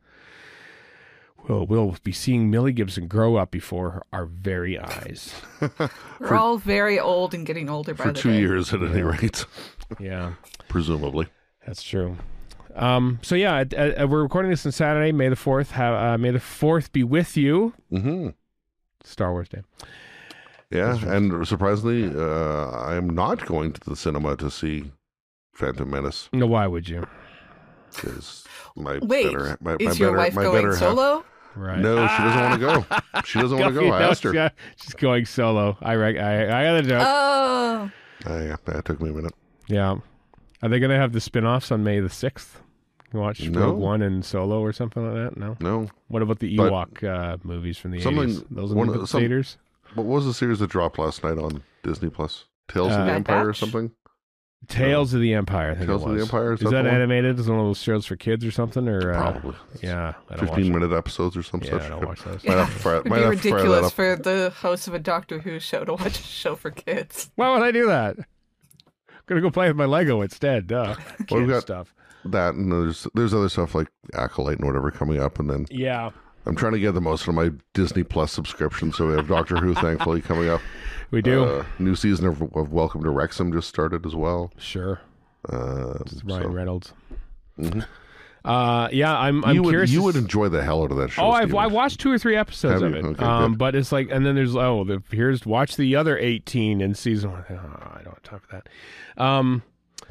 Speaker 2: we'll we'll be seeing Millie Gibson grow up before our very eyes.
Speaker 4: We're all very old and getting older by
Speaker 3: For
Speaker 4: the
Speaker 3: two
Speaker 4: day.
Speaker 3: years at any rate,
Speaker 2: Yeah,
Speaker 3: presumably.
Speaker 2: that's true. Um, so yeah, uh, uh, we're recording this on Saturday, May the fourth. Ha- uh, May the fourth be with you.
Speaker 3: Mm-hmm.
Speaker 2: Star Wars Day.
Speaker 3: Yeah, and surprisingly, uh, I am not going to the cinema to see Phantom Menace.
Speaker 2: No, why would you?
Speaker 3: Because my
Speaker 4: Wait,
Speaker 3: better, my,
Speaker 4: is
Speaker 3: my
Speaker 4: your
Speaker 3: better,
Speaker 4: wife
Speaker 3: my
Speaker 4: going
Speaker 3: better
Speaker 4: solo?
Speaker 3: Half,
Speaker 2: Right.
Speaker 3: no, she doesn't want to go. She doesn't want to go. I
Speaker 2: No,
Speaker 3: asked her.
Speaker 2: yeah, she's going solo. I reg- I I got a joke.
Speaker 4: Oh,
Speaker 3: Uh, yeah, that took me a minute.
Speaker 2: Yeah. Are they going to have the spin-offs on May the sixth? You watch
Speaker 3: No.
Speaker 2: Rogue One and Solo or something like that? No?
Speaker 3: No.
Speaker 2: What about the
Speaker 3: But
Speaker 2: Ewok uh, movies from the
Speaker 3: something-
Speaker 2: eighties? Those are
Speaker 3: one-
Speaker 2: the
Speaker 3: some-
Speaker 2: theaters?
Speaker 3: What was the series that dropped last night on Disney Plus? Tales
Speaker 2: Uh,
Speaker 3: of the
Speaker 4: Bad
Speaker 3: Empire or
Speaker 4: Batch?
Speaker 3: something?
Speaker 2: Tales of the Empire, I think
Speaker 3: Tales
Speaker 2: it
Speaker 3: of the
Speaker 2: was.
Speaker 3: Empire, is
Speaker 2: Is
Speaker 3: that
Speaker 2: that
Speaker 3: the one?
Speaker 2: animated? Is it one of those shows for kids or something? Or uh,
Speaker 3: Probably.
Speaker 2: Yeah, I don't
Speaker 3: Fifteen
Speaker 2: watch
Speaker 3: minute episodes or some
Speaker 2: it.
Speaker 3: such.
Speaker 2: Yeah, I don't watch those.
Speaker 3: Might have to fire,
Speaker 4: it'd
Speaker 3: might
Speaker 4: be
Speaker 3: have to fire that
Speaker 4: ridiculous
Speaker 3: up.
Speaker 4: for the host of a Doctor Who show to watch a show for kids.
Speaker 2: Why would I do that? I'm gonna go play with my Lego instead. Duh.
Speaker 3: Well, we've
Speaker 2: Kid
Speaker 3: got-
Speaker 2: stuff.
Speaker 3: That and there's there's other stuff like Acolyte and whatever coming up, and then
Speaker 2: Yeah,
Speaker 3: I'm trying to get the most out of my Disney Plus subscription. So we have Doctor Who, thankfully, coming up.
Speaker 2: we do.
Speaker 3: Uh, new season of, of Welcome to Wrexham just started as well.
Speaker 2: Sure.
Speaker 3: Uh,
Speaker 2: It's Ryan
Speaker 3: so-
Speaker 2: Reynolds.
Speaker 3: Mhm.
Speaker 2: Uh, yeah, I'm. I'm
Speaker 3: you would
Speaker 2: curious.
Speaker 3: you
Speaker 2: to
Speaker 3: would
Speaker 2: s-
Speaker 3: enjoy the hell out of that show.
Speaker 2: Oh, I've
Speaker 3: Steven.
Speaker 2: I watched two or three episodes
Speaker 3: Have
Speaker 2: of
Speaker 3: you?
Speaker 2: it.
Speaker 3: Okay,
Speaker 2: um,
Speaker 3: good.
Speaker 2: but it's like, and then there's oh, the, here's watch the other eighteen in season one. Oh, I don't have time for that. Um,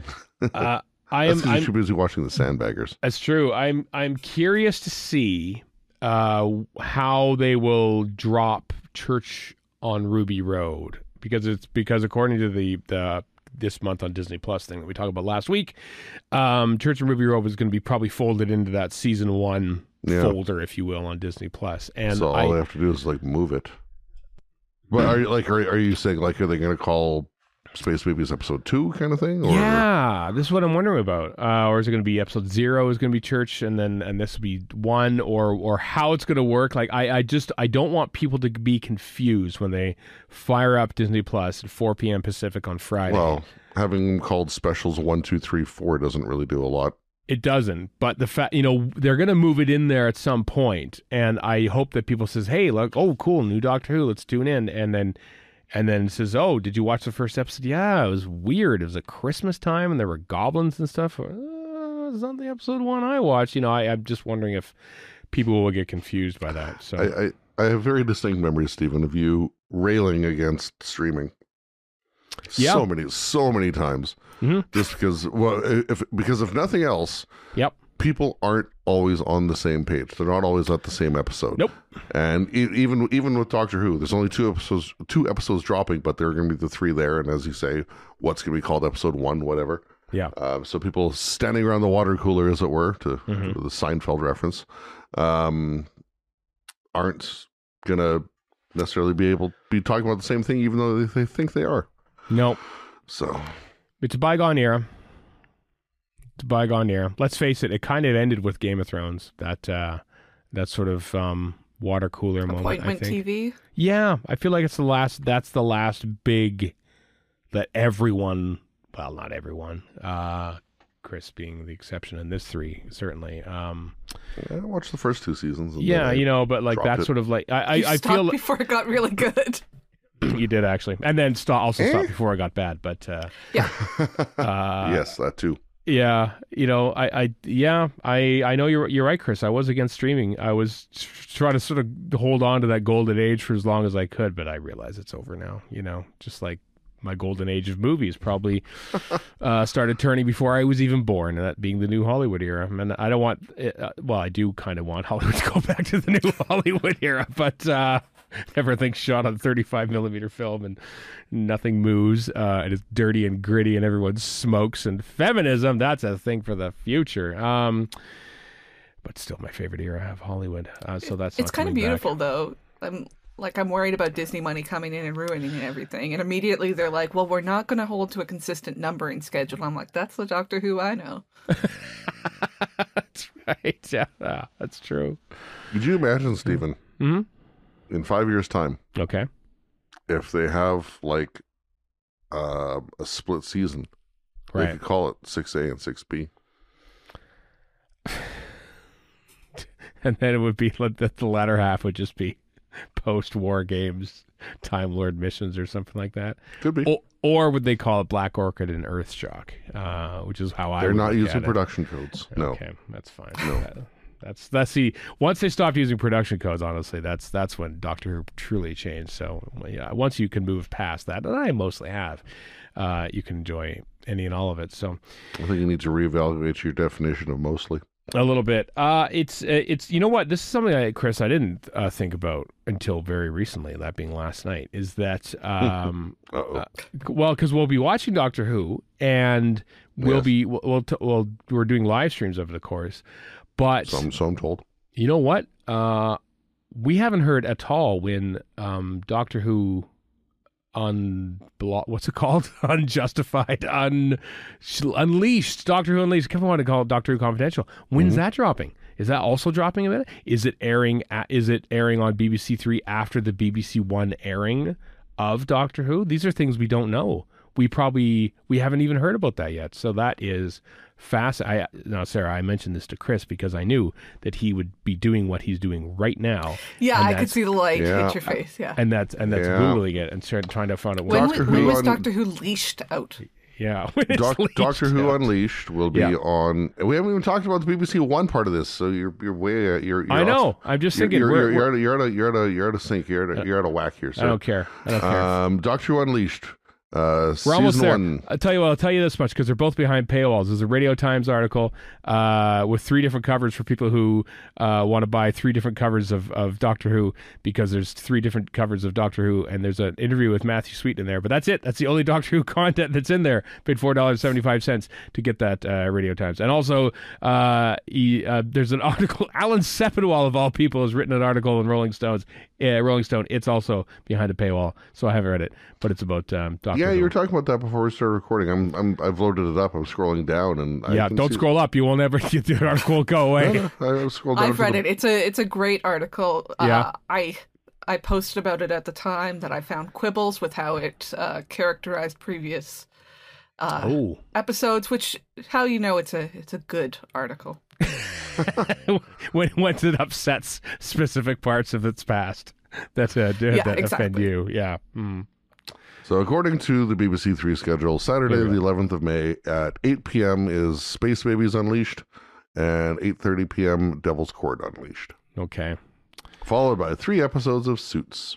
Speaker 2: uh, I am.
Speaker 3: That's because
Speaker 2: I'm
Speaker 3: you're too busy watching the Sandbaggers.
Speaker 2: That's true. I'm I'm curious to see uh, how they will drop Church on Ruby Road because it's because according to the the this month on Disney Plus thing that we talked about last week, um, Church on Ruby Road was going to be probably folded into that season one
Speaker 3: Yeah.
Speaker 2: folder, if you will, on Disney Plus. And
Speaker 3: so all
Speaker 2: I,
Speaker 3: they have to do is like move it. But are you like are, are you saying like are they going to call Space Babies episode two kind of thing? Or?
Speaker 2: yeah, this is what I'm wondering about. Uh, or is it going to be episode zero is going to be church, and then and this will be one, or or how it's going to work? Like I, I just I don't want people to be confused when they fire up Disney Plus at four p.m. Pacific on Friday.
Speaker 3: Well, having them called specials one, two, three, four doesn't really do a lot.
Speaker 2: It doesn't, but the fact, you know, they're going to move it in there at some point, and I hope that people says, "Hey, look, oh, cool, new Doctor Who, let's tune in," and then, and then it says, "Oh, did you watch the first episode?" Yeah, it was weird. It was at Christmas time, and there were goblins and stuff. Uh, it's not the episode one I watched. You know, I, I'm just wondering if people will get confused by that. So
Speaker 3: I, I, I have very distinct memories, Stephen, of you railing against streaming.
Speaker 2: Yeah.
Speaker 3: So many, so many times.
Speaker 2: Mhm.
Speaker 3: Just because, well, if because if nothing else,
Speaker 2: yep,
Speaker 3: people aren't always on the same page. They're not always at the same episode.
Speaker 2: Nope.
Speaker 3: And e- even even with Doctor Who, there's only two episodes two episodes dropping, but there are going to be the three there. And as you say, what's going to be called episode one, whatever.
Speaker 2: yeah,
Speaker 3: Um, so people standing around the water cooler, as it were, to,
Speaker 2: Mhm.
Speaker 3: to the Seinfeld reference, um, aren't going to necessarily be able to be talking about the same thing, even though they, they think they are.
Speaker 2: nope.
Speaker 3: So
Speaker 2: It's a bygone era. It's a bygone era. Let's face it; it kind of ended with Game of Thrones. That uh, that sort of um, water cooler moment. I
Speaker 4: Appointment
Speaker 2: think.
Speaker 4: T V.
Speaker 2: Yeah, I feel like it's the last. That's the last big that everyone. Well, not everyone. Uh, Chris being the exception in this three, certainly. Um,
Speaker 3: I watched the first two seasons. And
Speaker 2: yeah,
Speaker 3: then I-
Speaker 2: you know, but like
Speaker 3: dropped
Speaker 2: that's
Speaker 3: it.
Speaker 2: sort of like I. I,
Speaker 4: You
Speaker 2: I
Speaker 4: stopped
Speaker 2: feel like
Speaker 4: before it got really good.
Speaker 2: you did actually, and then stop, also
Speaker 3: Eh?
Speaker 2: stopped before it got bad. But uh,
Speaker 4: Yeah.
Speaker 2: uh,
Speaker 3: yes, that too.
Speaker 2: Yeah, you know, I, I, yeah, I, I know you're, you're right, Chris. I was against streaming. I was trying to sort of hold on to that golden age for as long as I could, but I realize it's over now. You know, just like my golden age of movies probably uh, started turning before I was even born, and that being the new Hollywood era. And I don't want, uh, well, I do kind of want Hollywood to go back to the new Hollywood era, but uh, everything's shot on thirty-five millimeter film and nothing moves. Uh, it is dirty and gritty, and everyone smokes. And feminism, that's a thing for the future. Um, but still, my favorite era of Hollywood. Uh, so that's
Speaker 4: It's
Speaker 2: not
Speaker 4: kind of
Speaker 2: coming back.
Speaker 4: beautiful, though. I'm like I'm worried about Disney money coming in and ruining everything. And immediately they're like, "Well, we're not going to hold to a consistent numbering schedule." I'm like, "That's the Doctor Who I know."
Speaker 2: That's right. Yeah, yeah, that's true.
Speaker 3: Could you imagine, Stephen,
Speaker 2: hmm
Speaker 3: in five years' time,
Speaker 2: Okay.
Speaker 3: if they have like uh, a split season, they
Speaker 2: Right.
Speaker 3: could call it six A and six B.
Speaker 2: And then it would be like the, the latter half would just be post-war games, Time Lord missions, or something like that.
Speaker 3: Could be.
Speaker 2: Or, or would they call it Black Orchid and Earthshock, uh, which is how I
Speaker 3: They're
Speaker 2: would
Speaker 3: not
Speaker 2: look
Speaker 3: using
Speaker 2: at it.
Speaker 3: production codes. No.
Speaker 2: Okay, that's fine.
Speaker 3: No.
Speaker 2: Uh, That's that's the once they stopped using production codes. Honestly, that's that's when Doctor Who truly changed. So yeah, once you can move past that, and I mostly have, uh, you can enjoy any and all of it. So
Speaker 3: I think you need to reevaluate your definition of mostly.
Speaker 2: a little bit. Uh, it's it's you know what, this is something I, Chris, I didn't uh, think about until very recently. That being last night, is that um, uh, well, because we'll be watching Doctor Who, and we'll
Speaker 3: Yes.
Speaker 2: be we'll, we'll, t- well we're doing live streams over the course, but
Speaker 3: So I'm, so I'm told.
Speaker 2: you know what? Uh, we haven't heard at all when um, Doctor Who un what's it called? Unjustified, un unleashed. Doctor Who Unleashed. I kept wanting to call it Doctor Who Confidential. When's that dropping? Is that also dropping a minute? Is it airing? At, is it airing on B B C Three after the B B C One airing of Doctor Who? These are things we don't know. We probably we haven't even heard about that yet. So that is fast. I now, Sarah, I mentioned this to Chris because I knew that he would be doing what he's doing right now.
Speaker 4: Yeah,
Speaker 2: and
Speaker 4: I could
Speaker 2: that's-
Speaker 4: see the light
Speaker 3: Yeah.
Speaker 4: hit your face. Yeah.
Speaker 2: and that's and that's
Speaker 3: Yeah.
Speaker 2: googling it and start trying to find out
Speaker 4: When,
Speaker 2: when.
Speaker 3: Doctor
Speaker 4: when
Speaker 3: Who
Speaker 4: was
Speaker 3: on-
Speaker 4: Doctor Who leashed out?
Speaker 2: Yeah, when it's
Speaker 3: Doc,
Speaker 2: leaked
Speaker 3: Doctor Who
Speaker 2: out.
Speaker 3: Unleashed will be
Speaker 2: Yeah.
Speaker 3: on. We haven't even talked about the B B C One part of this, so you're you're way uh, you're. you're
Speaker 2: I know.
Speaker 3: Off,
Speaker 2: I'm just
Speaker 3: you're,
Speaker 2: thinking.
Speaker 3: you're,
Speaker 2: we're-
Speaker 3: you're,
Speaker 2: we're-
Speaker 3: you're, at a, you're at a you're at a sink. You're at a, you're at a whack here.
Speaker 2: I
Speaker 3: So
Speaker 2: don't care. I don't care.
Speaker 3: um, Doctor Who Unleashed. Uh,
Speaker 2: We're almost
Speaker 3: season
Speaker 2: there.
Speaker 3: one.
Speaker 2: I'll tell you what, I'll tell you this much because they're both behind paywalls. There's a Radio Times article uh, with three different covers for people who uh, want to buy three different covers of, of Doctor Who because there's three different covers of Doctor Who, and there's an interview with Matthew Sweet in there. But that's it. That's the only Doctor Who content that's in there. Paid four dollars and seventy-five cents to get that uh, Radio Times. And also, uh, he, uh, there's an article. Alan Sepinwall, of all people, has written an article in Rolling Stones. Uh, Rolling Stone. It's also behind a paywall, so I haven't read it, but it's about um, Doctor
Speaker 3: Yeah,
Speaker 2: Who.
Speaker 3: you were talking about that before we started recording. I'm I'm I've loaded it up. I'm scrolling down and I
Speaker 2: Yeah,
Speaker 3: can
Speaker 2: don't
Speaker 3: see-
Speaker 2: scroll up. You will never get the article will go away.
Speaker 3: No, no, I scrolled down
Speaker 4: I've
Speaker 3: to
Speaker 4: read
Speaker 3: the-
Speaker 4: it. It's a it's a great article.
Speaker 2: Yeah.
Speaker 4: Uh, I I posted about it at the time that I found quibbles with how it uh, characterized previous uh,
Speaker 2: Oh,
Speaker 4: episodes, which how you know it's a it's a good article.
Speaker 2: when once it upsets specific parts of its past that uh, that
Speaker 4: Yeah,
Speaker 2: offend
Speaker 4: exactly.
Speaker 2: you. Yeah. Mm.
Speaker 3: So according to the B B C Three schedule, Saturday
Speaker 2: Yeah.
Speaker 3: the eleventh of May at eight p.m. is Space Babies Unleashed, and eight thirty p.m. Devil's Court Unleashed,
Speaker 2: Okay.
Speaker 3: followed by three episodes of Suits.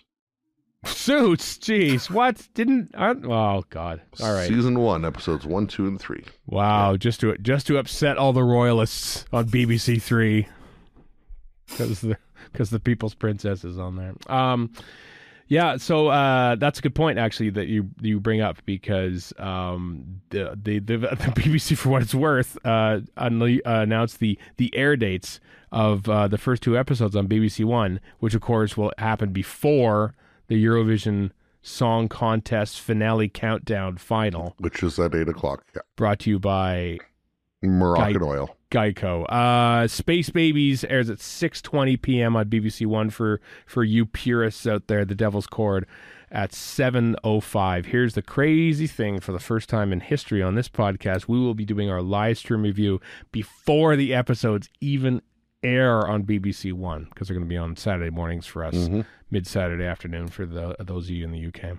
Speaker 2: Suits. Jeez. What didn't? Uh, oh God. All right.
Speaker 3: Season one, episodes one, two, and three.
Speaker 2: Wow. Just to just to upset all the royalists on B B C Three because the because the People's Princess is on there. Um. Yeah, so uh, that's a good point actually that you you bring up because um, the, the the the B B C, for what it's worth, uh, unle- uh, announced the the air dates of uh, the first two episodes on B B C One, which of course will happen before the Eurovision Song Contest finale countdown final,
Speaker 3: Which is at eight o'clock. Yeah.
Speaker 2: brought to you by
Speaker 3: Moroccan
Speaker 2: Guy-
Speaker 3: oil.
Speaker 2: Geico. Uh, Space Babies airs at six twenty p.m. on B B C One for, for you purists out there. The Devil's Chord at seven oh five. Here's the crazy thing. For the first time in history on this podcast, we will be doing our live stream review before the episodes even air on B B C One because they're going to be on Saturday mornings for us,
Speaker 3: Mm-hmm.
Speaker 2: mid-Saturday afternoon for the those of you in the U K.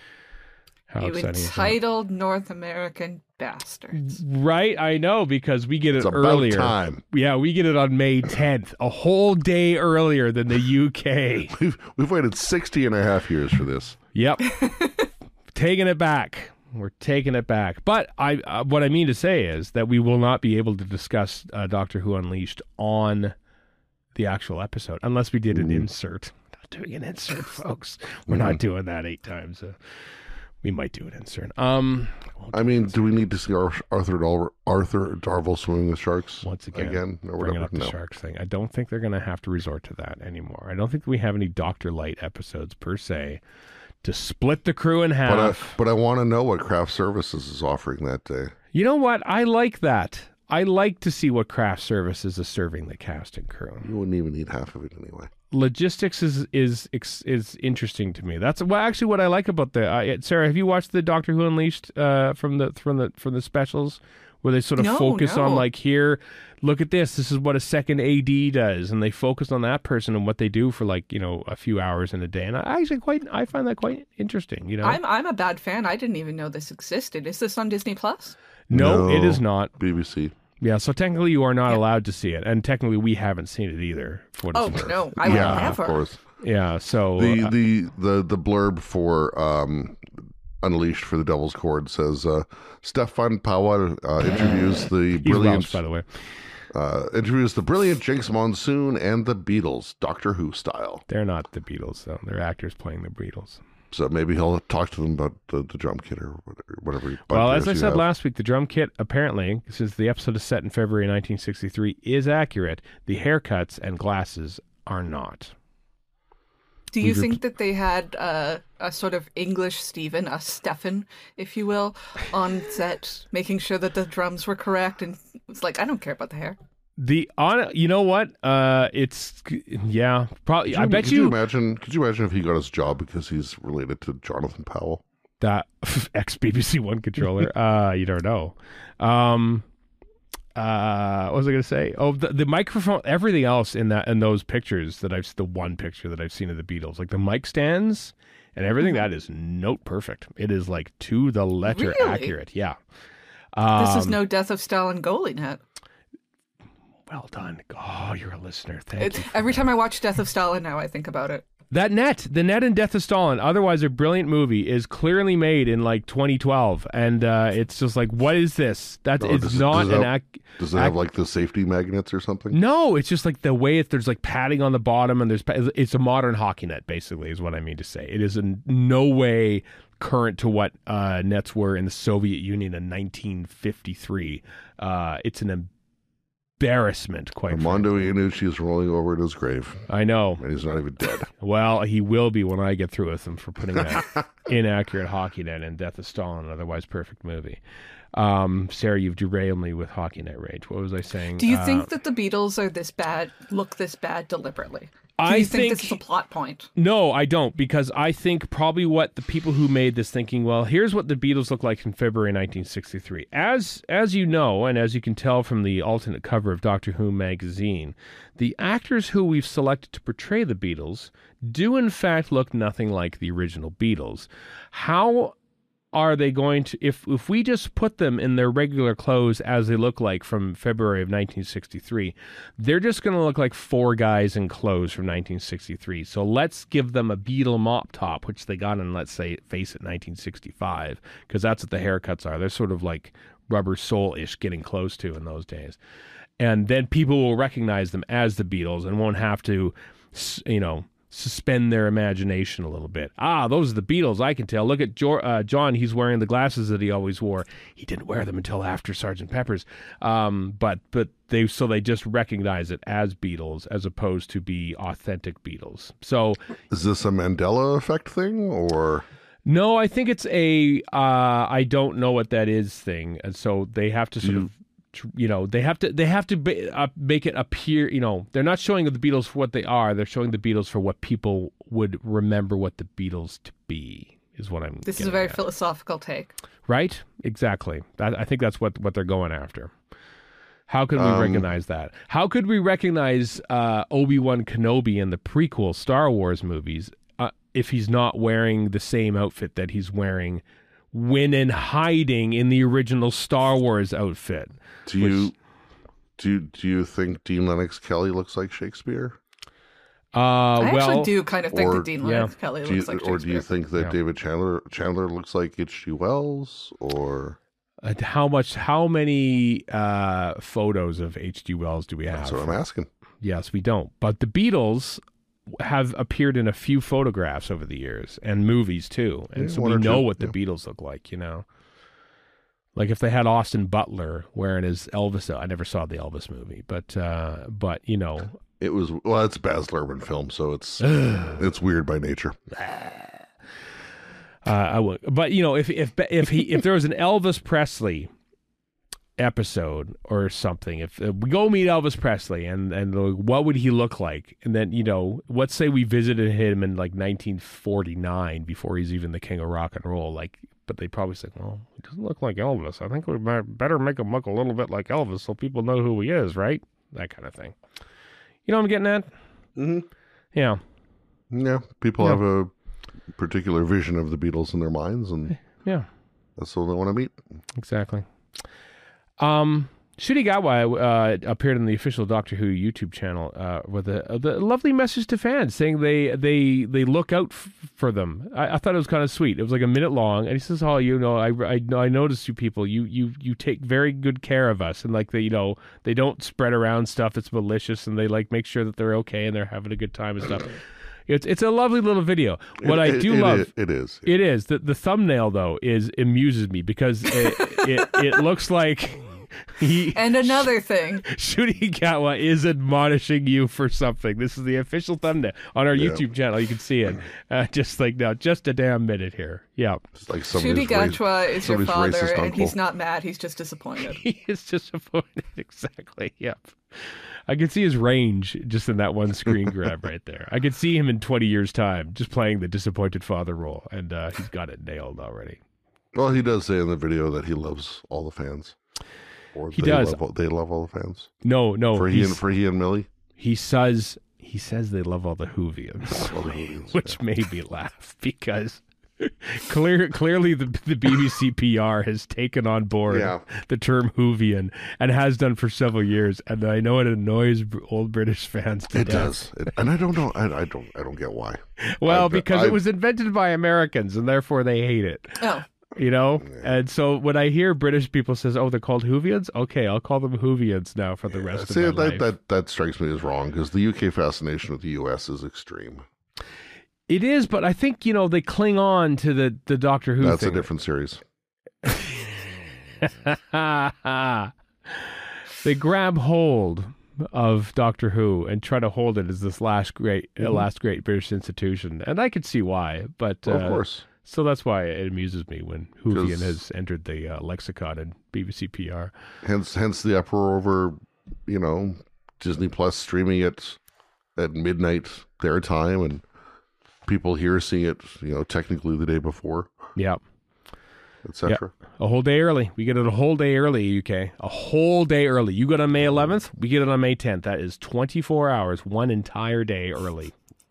Speaker 2: How
Speaker 4: You
Speaker 2: exciting is that?
Speaker 4: entitled North American bastards.
Speaker 2: Right, I know, because we get it
Speaker 3: It's about
Speaker 2: earlier.
Speaker 3: time.
Speaker 2: Yeah, we get it on May tenth, a whole day earlier than the U K.
Speaker 3: We've, we've waited sixty and a half years for this.
Speaker 2: Yep. Taking it back. We're taking it back. But I, uh, what I mean to say is that we will not be able to discuss uh, Doctor Who Unleashed on the actual episode unless we did an insert. We're not doing an insert, folks. We're not doing that eight times. Uh, we might do an insert. Um,
Speaker 3: I mean, do we need to see Ar- Arthur Dar- Arthur Darvill swimming with sharks
Speaker 2: once again,
Speaker 3: again or
Speaker 2: bringing
Speaker 3: whatever?
Speaker 2: up the
Speaker 3: No.
Speaker 2: sharks thing. I don't think they're going to have to resort to that anymore. I don't think we have any Doctor Light episodes per se to split the crew in
Speaker 3: But I,
Speaker 2: half.
Speaker 3: but I want to know what craft services is offering that day.
Speaker 2: You know what? I like that. I like to see what craft services is serving the cast and crew.
Speaker 3: You wouldn't even need half of it anyway.
Speaker 2: Logistics is is is interesting to me. That's well, actually what I like about the uh, Sarah. Have you watched the Doctor Who Unleashed uh, from the from the from the specials where they sort of
Speaker 4: No,
Speaker 2: focus on
Speaker 4: no.
Speaker 2: like here, look at this. This is what a second A D does, and they focus on that person and what they do for like you know a few hours in a day. And I actually quite I find that quite interesting. You know,
Speaker 4: I'm I'm a bad fan. I didn't even know this existed. Is this on Disney Plus?
Speaker 2: no,
Speaker 3: No.
Speaker 2: it is not.
Speaker 3: B B C.
Speaker 2: Yeah, so technically you are not yeah. allowed to see it, and technically we haven't seen it either. For what
Speaker 4: oh
Speaker 2: it's worth.
Speaker 4: no, I would
Speaker 3: yeah,
Speaker 4: never.
Speaker 3: Of course.
Speaker 2: Yeah, so
Speaker 3: the
Speaker 2: uh,
Speaker 3: the the the blurb for um, Unleashed for the Devil's Cord says uh, Stefan Powell uh, interviews the brilliant,
Speaker 2: Welsh, by the way,
Speaker 3: uh, interviews the brilliant Jinx Monsoon and the Beatles, Doctor Who style.
Speaker 2: They're not the Beatles, though. They're actors playing the Beatles.
Speaker 3: So maybe he'll talk to them about the, the drum kit or whatever. whatever
Speaker 2: well, as I said
Speaker 3: have.
Speaker 2: last week, the drum kit, apparently, since the episode is set in February nineteen sixty-three, is accurate. The haircuts and glasses are not.
Speaker 4: Do you think that they had uh, a sort of English Stephen, a Stefan, if you will, on set, making sure that the drums were correct? And it's like, I don't care about the hair.
Speaker 2: The on, you know what? Uh, it's yeah, probably.
Speaker 3: You,
Speaker 2: I bet
Speaker 3: could
Speaker 2: you,
Speaker 3: you imagine. Could you imagine if he got his job because he's related to Jonathan Powell,
Speaker 2: that ex B B C One controller? uh, you don't know. Um, uh, what was I going to say? Oh, the, the microphone, everything else in that in those pictures that I've the one picture that I've seen of the Beatles, like the mic stands and everything, that is note perfect. It is like to the letter
Speaker 4: really?
Speaker 2: accurate. Yeah. Um,
Speaker 4: this is no Death of Stalin goalie net.
Speaker 2: Well done. Oh, you're a listener. Thank
Speaker 4: it's,
Speaker 2: you.
Speaker 4: Every time I watch Death of Stalin now, I think about it.
Speaker 2: That net, the net in Death of Stalin, otherwise a brilliant movie, is clearly made in like twenty twelve, and uh, it's just like, what is this? That's
Speaker 3: oh,
Speaker 2: it's
Speaker 3: does,
Speaker 2: not
Speaker 3: does
Speaker 2: an
Speaker 3: that,
Speaker 2: act.
Speaker 3: Does it have like the safety magnets or something?
Speaker 2: No, it's just like the way it, there's like padding on the bottom, and there's it's a modern hockey net, basically, is what I mean to say. It is in no way current to what uh, nets were in the Soviet Union in nineteen fifty-three. Uh, it's an embarrassment, quite
Speaker 3: Armando
Speaker 2: frankly.
Speaker 3: Iannucci is rolling over in his grave.
Speaker 2: I know.
Speaker 3: And he's not even dead.
Speaker 2: Well, he will be when I get through with him for putting that inaccurate hockey net in Death of Stalin, an otherwise perfect movie. Um, Sarah, you've derailed me with hockey net rage. What was I saying?
Speaker 4: Do you
Speaker 2: uh,
Speaker 4: think that the Beatles are this bad, look this bad deliberately? Do
Speaker 2: I
Speaker 4: you think,
Speaker 2: think
Speaker 4: this is a plot point?
Speaker 2: No, I don't, because I think probably what the people who made this thinking, well, here's what the Beatles look like in February nineteen sixty-three. As as you know, and as you can tell from the alternate cover of Doctor Who magazine, the actors who we've selected to portray the Beatles do in fact look nothing like the original Beatles. How are they going to, if if we just put them in their regular clothes as they look like from February of nineteen sixty-three, they're just going to look like four guys in clothes from nineteen sixty-three. So let's give them a Beatle mop top, which they got in, let's say, face it, nineteen sixty-five, because that's what the haircuts are. They're sort of like Rubber Soul-ish, getting close to in those days. And then people will recognize them as the Beatles and won't have to, you know, suspend their imagination a little bit. Ah, those are the Beatles, I can tell. Look at jo- uh, John, he's wearing the glasses that he always wore. He didn't wear them until after Sergeant Pepper's. Um, but but they so they just recognize it as Beatles as opposed to be authentic Beatles. So
Speaker 3: is this a Mandela effect thing, or?
Speaker 2: No, I think it's a uh, I don't know what that is thing. And so they have to sort
Speaker 3: you-
Speaker 2: of you know, they have to they have to be, uh, make it appear, you know, they're not showing the Beatles for what they are. They're showing the Beatles for what people would remember what the Beatles to be, is what I'm
Speaker 4: This is a very
Speaker 2: at.
Speaker 4: philosophical take.
Speaker 2: Right? Exactly. That, I think that's what, what they're going after. How could we
Speaker 3: Um,
Speaker 2: recognize that? How could we recognize uh, Obi-Wan Kenobi in the prequel Star Wars movies uh, if he's not wearing the same outfit that he's wearing when in hiding in the original Star Wars outfit?
Speaker 3: Do you do you, do you think Dean Lennox Kelly looks like Shakespeare?
Speaker 2: Uh,
Speaker 4: I
Speaker 2: well,
Speaker 4: actually do kind of think
Speaker 3: or-
Speaker 4: that Dean
Speaker 2: yeah.
Speaker 4: Lennox Kelly
Speaker 3: Do you,
Speaker 4: looks like
Speaker 3: or do you
Speaker 4: Shakespeare.
Speaker 3: think that
Speaker 2: Yeah.
Speaker 3: David Chandler Chandler looks like H G Wells? Or
Speaker 2: Uh, how much? How many uh, photos of H G Wells do we have?
Speaker 3: that's what I'm asking.
Speaker 2: Yes, we don't. But the Beatles have appeared in a few photographs over the years and movies too, and
Speaker 3: Yeah,
Speaker 2: so
Speaker 3: one
Speaker 2: we
Speaker 3: or
Speaker 2: know
Speaker 3: two,
Speaker 2: what the
Speaker 3: yeah.
Speaker 2: Beatles look like. You know, like if they had Austin Butler wearing his Elvis. I never saw the Elvis movie, but uh, but you know,
Speaker 3: It was well, it's a Baz Luhrmann film, so it's it's weird by nature.
Speaker 2: Uh, I would, but you know, if if if he if there was an Elvis Presley episode or something, if uh, we go meet Elvis Presley and and like, what would he look like? And then you know, let's say we visited him in like nineteen forty-nine before he's even the king of rock and roll. Like, but they probably say, well, he doesn't look like Elvis. I think we might better make him look a little bit like Elvis so people know who he is, right? That kind of thing. You know what I'm getting at?
Speaker 3: Mm-hmm.
Speaker 2: Yeah.
Speaker 3: Yeah, people
Speaker 2: Yeah.
Speaker 3: have a particular vision of the Beatles in their minds, and
Speaker 2: Yeah.
Speaker 3: that's what they want to meet.
Speaker 2: Exactly. Um, Shuri Gawa uh, appeared on the official Doctor Who YouTube channel uh, with a, a the lovely message to fans saying they they they look out f- for them. I, I thought it was kind of sweet. It was like a minute long, and he says, "Oh, you know, I I, I noticed you people. You you you take very good care of us, and like they you know they don't spread around stuff that's malicious, and they like make sure that they're okay and they're having a good time and stuff." It's it's a lovely little video. What
Speaker 3: It-
Speaker 2: I
Speaker 3: it-
Speaker 2: do
Speaker 3: it
Speaker 2: love
Speaker 3: is- it is.
Speaker 2: it is the the thumbnail though is amuses me because it it, it looks like. He,
Speaker 4: And another thing,
Speaker 2: Shuri Gawa is admonishing you for something. This is the official thumbnail on our
Speaker 3: Yeah.
Speaker 2: YouTube channel. You can see it. Uh, just like now, just a damn minute here. Yeah.
Speaker 3: It's like
Speaker 4: Shuri
Speaker 3: somebody's race-
Speaker 4: Gatwa is your
Speaker 3: somebody's
Speaker 4: father,
Speaker 3: racist
Speaker 4: and
Speaker 3: uncle.
Speaker 4: he's not mad. He's just disappointed.
Speaker 2: He is disappointed. Exactly. Yep. I can see his range just in that one screen grab right there. I could see him in twenty years' time just playing the disappointed father role, and uh, he's got it nailed already.
Speaker 3: Well, he does say in the video that he loves all the fans. Or
Speaker 2: He
Speaker 3: they
Speaker 2: does.
Speaker 3: Love all, they love all the fans.
Speaker 2: No, no.
Speaker 3: For he
Speaker 2: he's-
Speaker 3: and for he and Millie.
Speaker 2: He says he says they love all the Whovians,
Speaker 3: All the Whovians,
Speaker 2: which made me laugh because clear clearly the the B B C P R has taken on board
Speaker 3: Yeah.
Speaker 2: the term Whovian and has done for several years, and I know it annoys b- old British fans to
Speaker 3: It
Speaker 2: death.
Speaker 3: does, it, and I don't know. I, I don't. I don't get why.
Speaker 2: Well,
Speaker 3: I-
Speaker 2: because
Speaker 3: I-
Speaker 2: it was invented by Americans, and therefore they hate it.
Speaker 4: Oh,
Speaker 2: You know, and so when I hear British people says, "Oh, they're called Whovians," okay, I'll call them Whovians now for the rest
Speaker 3: See,
Speaker 2: of my
Speaker 3: that,
Speaker 2: life.
Speaker 3: that that strikes me as wrong because the U K fascination with the U S is extreme.
Speaker 2: It is, but I think you know they cling on to the the Doctor Who
Speaker 3: That's
Speaker 2: thing.
Speaker 3: a different series.
Speaker 2: They grab hold of Doctor Who and try to hold it as this last great, uh,
Speaker 3: Mhm.
Speaker 2: last great British institution, and I could see why. But
Speaker 3: Well,
Speaker 2: uh,
Speaker 3: of course,
Speaker 2: so that's why it amuses me when Whovian
Speaker 3: 'Cause-
Speaker 2: has entered the uh, lexicon in B B C P R.
Speaker 3: hence hence the uproar over, you know, Disney Plus streaming it at midnight their time, and people here seeing it, you know, technically the day before,
Speaker 2: Yeah,
Speaker 3: et cetera.
Speaker 2: a whole day early. We get it a whole day early, U K. A whole day early. You get it on May eleventh. We get it on May tenth. That is twenty-four hours, one entire day early.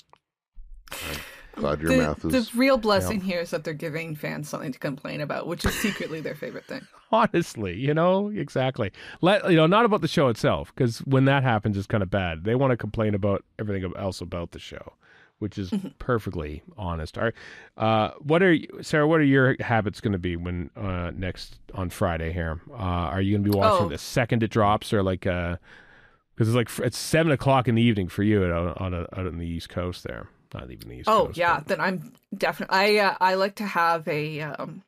Speaker 3: Glad your
Speaker 4: the,
Speaker 3: math
Speaker 4: the
Speaker 3: is.
Speaker 4: real blessing here is that they're giving fans something to complain about, which is secretly their favorite thing.
Speaker 2: Honestly, you know, exactly. Let you know, not about the show itself, because when that happens, it's kind of bad. They want to complain about everything else about the show, which is perfectly honest. All right, uh, what are you, Sarah? What are your habits going to be when uh, next on Friday here? Uh, are you going to be watching
Speaker 4: Oh.
Speaker 2: the second it drops, or like because it's like it's seven o'clock in the evening for you out on a, out on the East Coast there, not even the East
Speaker 4: Oh
Speaker 2: Coast.
Speaker 4: yeah,
Speaker 2: but-
Speaker 4: then I'm definitely. I uh, I like to have a um,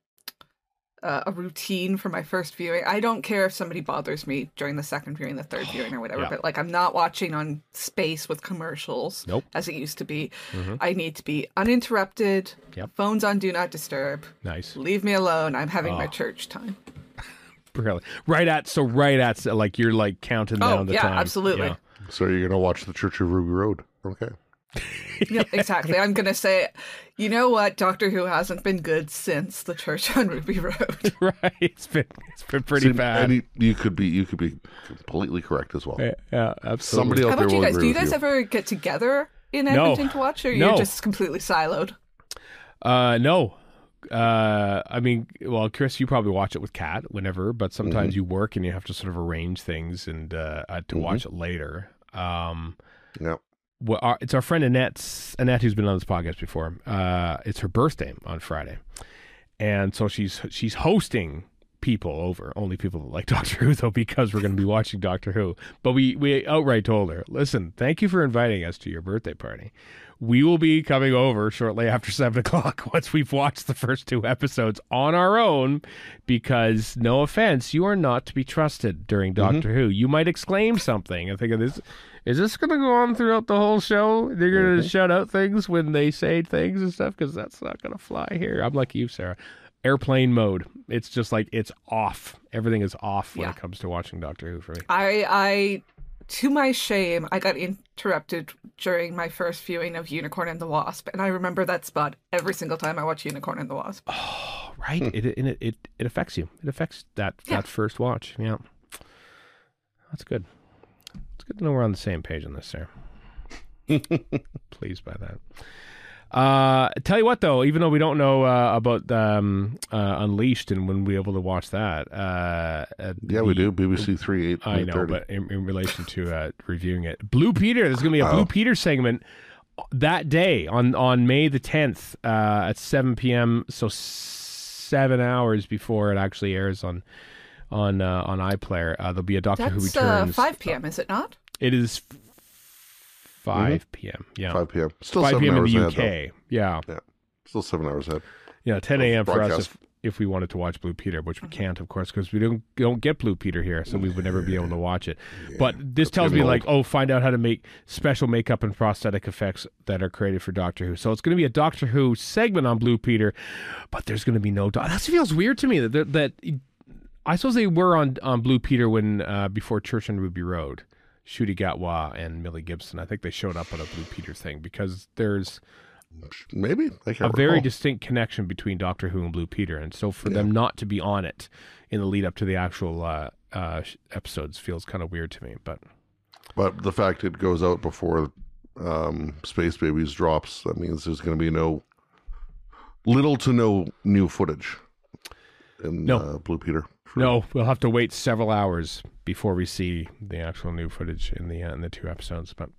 Speaker 4: uh, a routine for my first viewing. I don't care if somebody bothers me during the second viewing, the third viewing, or whatever.
Speaker 2: Yeah.
Speaker 4: But like, I'm not watching on space with commercials,
Speaker 2: Nope.
Speaker 4: as it used to be.
Speaker 2: Mhm.
Speaker 4: I need to be uninterrupted.
Speaker 2: Yep.
Speaker 4: Phones on do not disturb.
Speaker 2: Nice.
Speaker 4: Leave me alone. I'm having my
Speaker 2: Oh.
Speaker 4: church time.
Speaker 2: Really? Right at so right at like you're like counting
Speaker 4: Oh,
Speaker 2: down the
Speaker 4: yeah,
Speaker 2: time.
Speaker 4: absolutely.
Speaker 2: Yeah.
Speaker 3: So you're gonna watch the Church of Ruby Road? Okay.
Speaker 4: Yeah, exactly. I'm gonna say, you know what? Doctor Who hasn't been good since the Church on Ruby Road.
Speaker 2: Right. It's been it's been pretty
Speaker 3: See,
Speaker 2: bad.
Speaker 3: And you, you could be you could be completely correct as well.
Speaker 2: Yeah, yeah, absolutely.
Speaker 3: Somebody
Speaker 4: How
Speaker 3: out there
Speaker 4: about you
Speaker 3: will
Speaker 4: guys?
Speaker 3: agree
Speaker 4: Do you
Speaker 3: with
Speaker 4: guys
Speaker 3: you.
Speaker 4: ever get together in
Speaker 2: No.
Speaker 4: Edmonton to watch, or
Speaker 2: No.
Speaker 4: you're just completely siloed?
Speaker 2: Uh, no. Uh, I mean, well, Chris, you probably watch it with Kat whenever, but sometimes
Speaker 3: Mm-hmm.
Speaker 2: you work and you have to sort of arrange things and uh, uh to watch it later. Um,
Speaker 3: Yeah.
Speaker 2: well, our, it's our friend Annette's Annette who's been on this podcast before. Uh, it's her birthday on Friday, and so she's she's hosting people over, only people that like Doctor Who though, because we're going to be watching Doctor Who. But we we outright told her, listen, thank you for inviting us to your birthday party. We will be coming over shortly after seven o'clock once we've watched the first two episodes on our own, because no offense, you are not to be trusted during Doctor Who. You might exclaim something and think of this. Is this going to go on throughout the whole show? They're going to shout out things when they say things and stuff, because that's not going to fly here. I'm like you, Sarah. Airplane mode. It's just like it's off. Everything is off when
Speaker 4: Yeah.
Speaker 2: it comes to watching Doctor Who for me.
Speaker 4: I, I, to my shame, I got interrupted during my first viewing of Unicorn and the Wasp, and I remember that spot every single time I watch Unicorn and the Wasp.
Speaker 2: Oh, right. It, it it it it affects you. It affects that
Speaker 4: Yeah.
Speaker 2: that first watch. Yeah, that's good. It's good to know we're on the same page on this, Sarah. Pleased by that. Uh, tell you what, though, even though we don't know uh, about um, uh, Unleashed and when we're able to watch that. Uh,
Speaker 3: Yeah,
Speaker 2: the,
Speaker 3: we do. B B C three, eight,
Speaker 2: I know, but in, in relation to uh, reviewing it. Blue Peter, there's going to be a
Speaker 3: Oh.
Speaker 2: Blue Peter segment that day on, on May the tenth uh, at seven p.m., so seven hours before it actually airs on on uh, on iPlayer. Uh, there'll be a Doctor Who
Speaker 4: That's
Speaker 2: Returns.
Speaker 4: uh, five p.m., is it not?
Speaker 2: It is five p.m., yeah.
Speaker 3: five p.m. Still
Speaker 2: five
Speaker 3: seven
Speaker 2: p.m. in
Speaker 3: hours
Speaker 2: the
Speaker 3: ahead,
Speaker 2: U K, yeah.
Speaker 3: though. Yeah. Still seven hours ahead.
Speaker 2: Yeah, ten a.m. for us
Speaker 3: broadcast.
Speaker 2: if, if we wanted to watch Blue Peter, which we can't, of course, because we don't don't get Blue Peter here, so we would never be able to watch it. But this tells me,
Speaker 3: getting
Speaker 2: like, oh, find out how to make special makeup and prosthetic effects that are created for Doctor Who. So it's going to be a Doctor Who segment on Blue Peter, but there's going to be no... Do- that feels weird to me, that... that I suppose they were on, on Blue Peter when uh, before Church on Ruby Road. Ncuti Gatwa and Millie Gibson. I think they showed up on a Blue Peter thing because there's
Speaker 3: Maybe. I can't
Speaker 2: a very
Speaker 3: recall.
Speaker 2: distinct connection between Doctor Who and Blue Peter, and so for them not to be on it in the lead up to the actual uh, uh, episodes feels kind of weird to me. But
Speaker 3: But the fact it goes out before um, Space Babies drops, that means there's going to be no little to no new footage in
Speaker 2: No.
Speaker 3: uh, Blue Peter. For-
Speaker 2: no, we'll have to wait several hours before we see the actual new footage in the uh, in the two episodes. But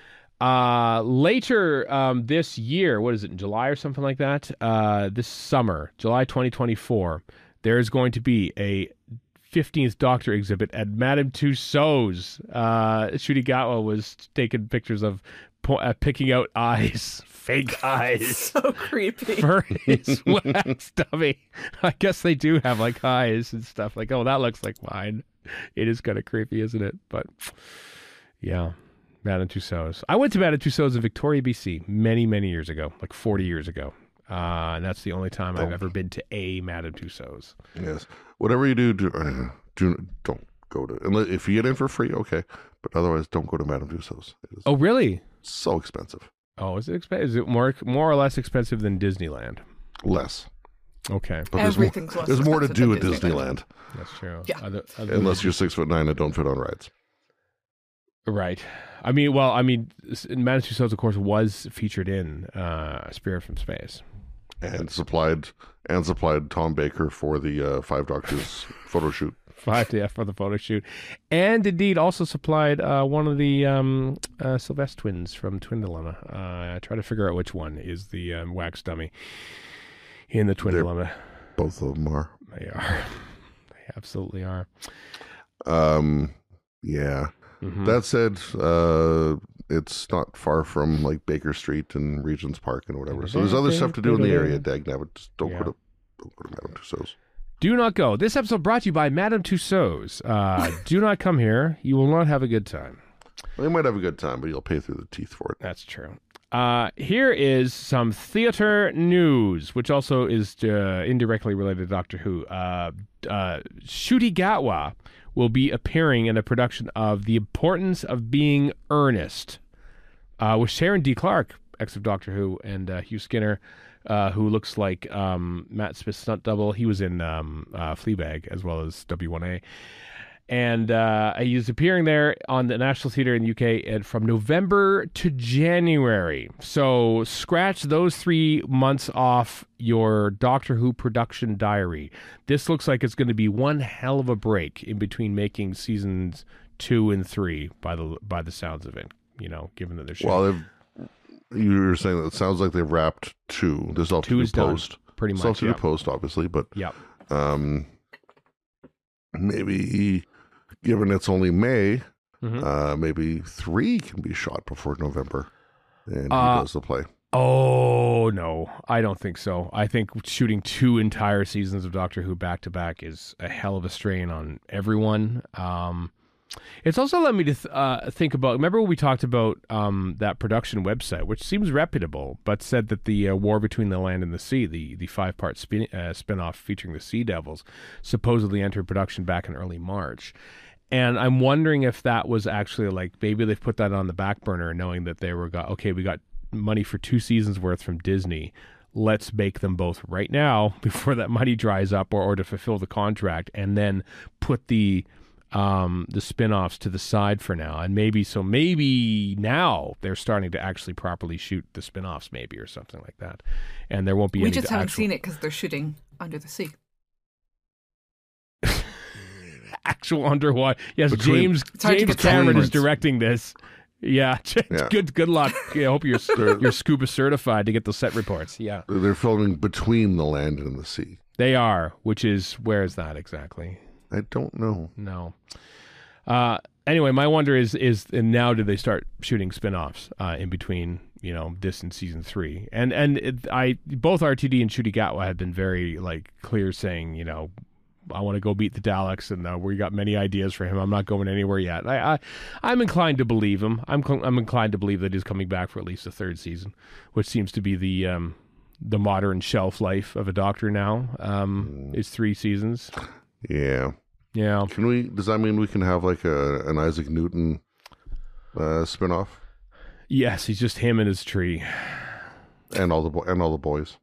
Speaker 2: uh, later um, this year, what is it, in July or something like that? Uh, this summer, July twenty twenty-four, there's going to be a fifteenth Doctor exhibit at Madame Tussauds. Uh, Ncuti Gatwa was taking pictures of po- uh, picking out eyes, fake eyes.
Speaker 4: So creepy.
Speaker 2: For his wax dummy. I guess they do have like eyes and stuff. Like, oh, that looks like mine. It is kind of creepy, isn't it? But yeah, Madame Tussauds. I went to Madame Tussauds in Victoria, B C many, many years ago, like forty years ago. Uh, and that's the only time I've
Speaker 3: Oh.
Speaker 2: ever been to a Madame Tussauds.
Speaker 3: Yes. Whatever you do, do, uh, do don't go to... Unless, if you get in for free, okay. But otherwise, don't go to Madame Tussauds. It is
Speaker 2: Oh, really?
Speaker 3: so expensive.
Speaker 2: Oh, is it expensive? Is it more more or less expensive than Disneyland?
Speaker 3: Less.
Speaker 2: Okay,
Speaker 3: But there's more,
Speaker 4: Everything's less
Speaker 3: there's more to do at
Speaker 4: expensive than Disneyland.
Speaker 3: Disneyland.
Speaker 2: that's true.
Speaker 4: Yeah.
Speaker 2: Other, other
Speaker 3: Unless you're six foot nine and don't fit on rides.
Speaker 2: Right. I mean, well, I mean, Madame Tussauds, of course, was featured in uh, Spirit from Space.
Speaker 3: And supplied and supplied Tom Baker for the uh, Five Doctors photo shoot.
Speaker 2: Five yeah, for the photo shoot. And indeed also supplied uh, one of the um, uh, Sylvester twins from Twin Dilemma. Uh, I try to figure out which one is the um, wax dummy in the Twin
Speaker 3: They're-
Speaker 2: Dilemma.
Speaker 3: Both of them are.
Speaker 2: They are. They absolutely are.
Speaker 3: Um, yeah.
Speaker 2: Mhm.
Speaker 3: That said, uh, it's not far from like Baker Street and Regent's Park and whatever. So there's other stuff to do in the area, Dagnabbit. Just don't
Speaker 2: Yeah.
Speaker 3: go to don't go to Madame Tussauds.
Speaker 2: Do not go. This episode brought to you by Madame Tussauds. Uh, do not come here. You will not have a good time.
Speaker 3: Well, you might have a good time, but you'll pay through the teeth for it.
Speaker 2: That's true. Uh, here is some theater news, which also is uh, indirectly related to Doctor Who. Uh, uh, Ncuti Gatwa will be appearing in a production of The Importance of Being Earnest, uh, with Sharon D. Clarke, ex of Doctor Who, and uh, Hugh Skinner, uh, who looks like um, Matt Smith's stunt double. He was in um, uh, Fleabag as well as W one A. And uh, he's appearing there on the National Theatre in the U K and from November to January. So scratch those three months off your Doctor Who production diary. This looks like it's going to be one hell of a break in between making seasons two and three by the by the sounds of it. You know, given that they're shooting.
Speaker 3: Well, they've, you were saying that it sounds like they've wrapped two. There's still
Speaker 2: Two
Speaker 3: to do
Speaker 2: is done,
Speaker 3: post.
Speaker 2: pretty
Speaker 3: Still
Speaker 2: much.
Speaker 3: to do
Speaker 2: Yep.
Speaker 3: post, obviously, but
Speaker 2: Yep.
Speaker 3: um, maybe given it's only May,
Speaker 2: Mhm.
Speaker 3: uh, maybe three can be shot before November, and
Speaker 2: Uh,
Speaker 3: he does the play.
Speaker 2: Oh, no, I don't think so. I think shooting two entire seasons of Doctor Who back to back is a hell of a strain on everyone. Um, it's also led me to th- uh, think about, remember when we talked about um, that production website, which seems reputable, but said that the uh, War Between the Land and the Sea, the, the five-part spin, uh, spin-off featuring the Sea Devils, supposedly entered production back in early March. And I'm wondering if that was actually like, maybe they've put that on the back burner knowing that they were, got, okay, we got money for two seasons worth from Disney. Let's make them both right now before that money dries up or, or to fulfill the contract, and then put the um, the spin-offs to the side for now. And maybe, so maybe now they're starting to actually properly shoot the spin-offs maybe or something like that. And there won't be
Speaker 4: We
Speaker 2: any
Speaker 4: just haven't
Speaker 2: actual...
Speaker 4: seen it because they're shooting under the sea.
Speaker 2: actual underwater. Yes,
Speaker 3: Between-
Speaker 2: James
Speaker 4: It's hard to
Speaker 2: James
Speaker 4: get that
Speaker 2: Cameron is
Speaker 3: reference.
Speaker 2: directing this. Yeah,
Speaker 3: Yeah.
Speaker 2: good good luck. Yeah, I hope you're you're scuba certified to get the set reports. Yeah,
Speaker 3: They're filming between the land and the sea.
Speaker 2: they are. Which is, where is that exactly?
Speaker 3: I don't know.
Speaker 2: No. Uh, anyway, my wonder is is and now do they start shooting spin-offs uh, in between, you know, this and season three? And and it, I both R T D and Ncuti Gatwa have been very like clear, saying, you know, I want to go beat the Daleks, and uh, we got many ideas for him. I'm not going anywhere yet. I, I I'm inclined to believe him. I'm cl- I'm inclined to believe that he's coming back for at least a third season, which seems to be the um the modern shelf life of a Doctor now. Um, is three seasons.
Speaker 3: Yeah.
Speaker 2: Yeah.
Speaker 3: Can we? Does that mean we can have like a an Isaac Newton uh, spinoff
Speaker 2: Yes, he's just him and his tree.
Speaker 3: and all the bo- and all the boys?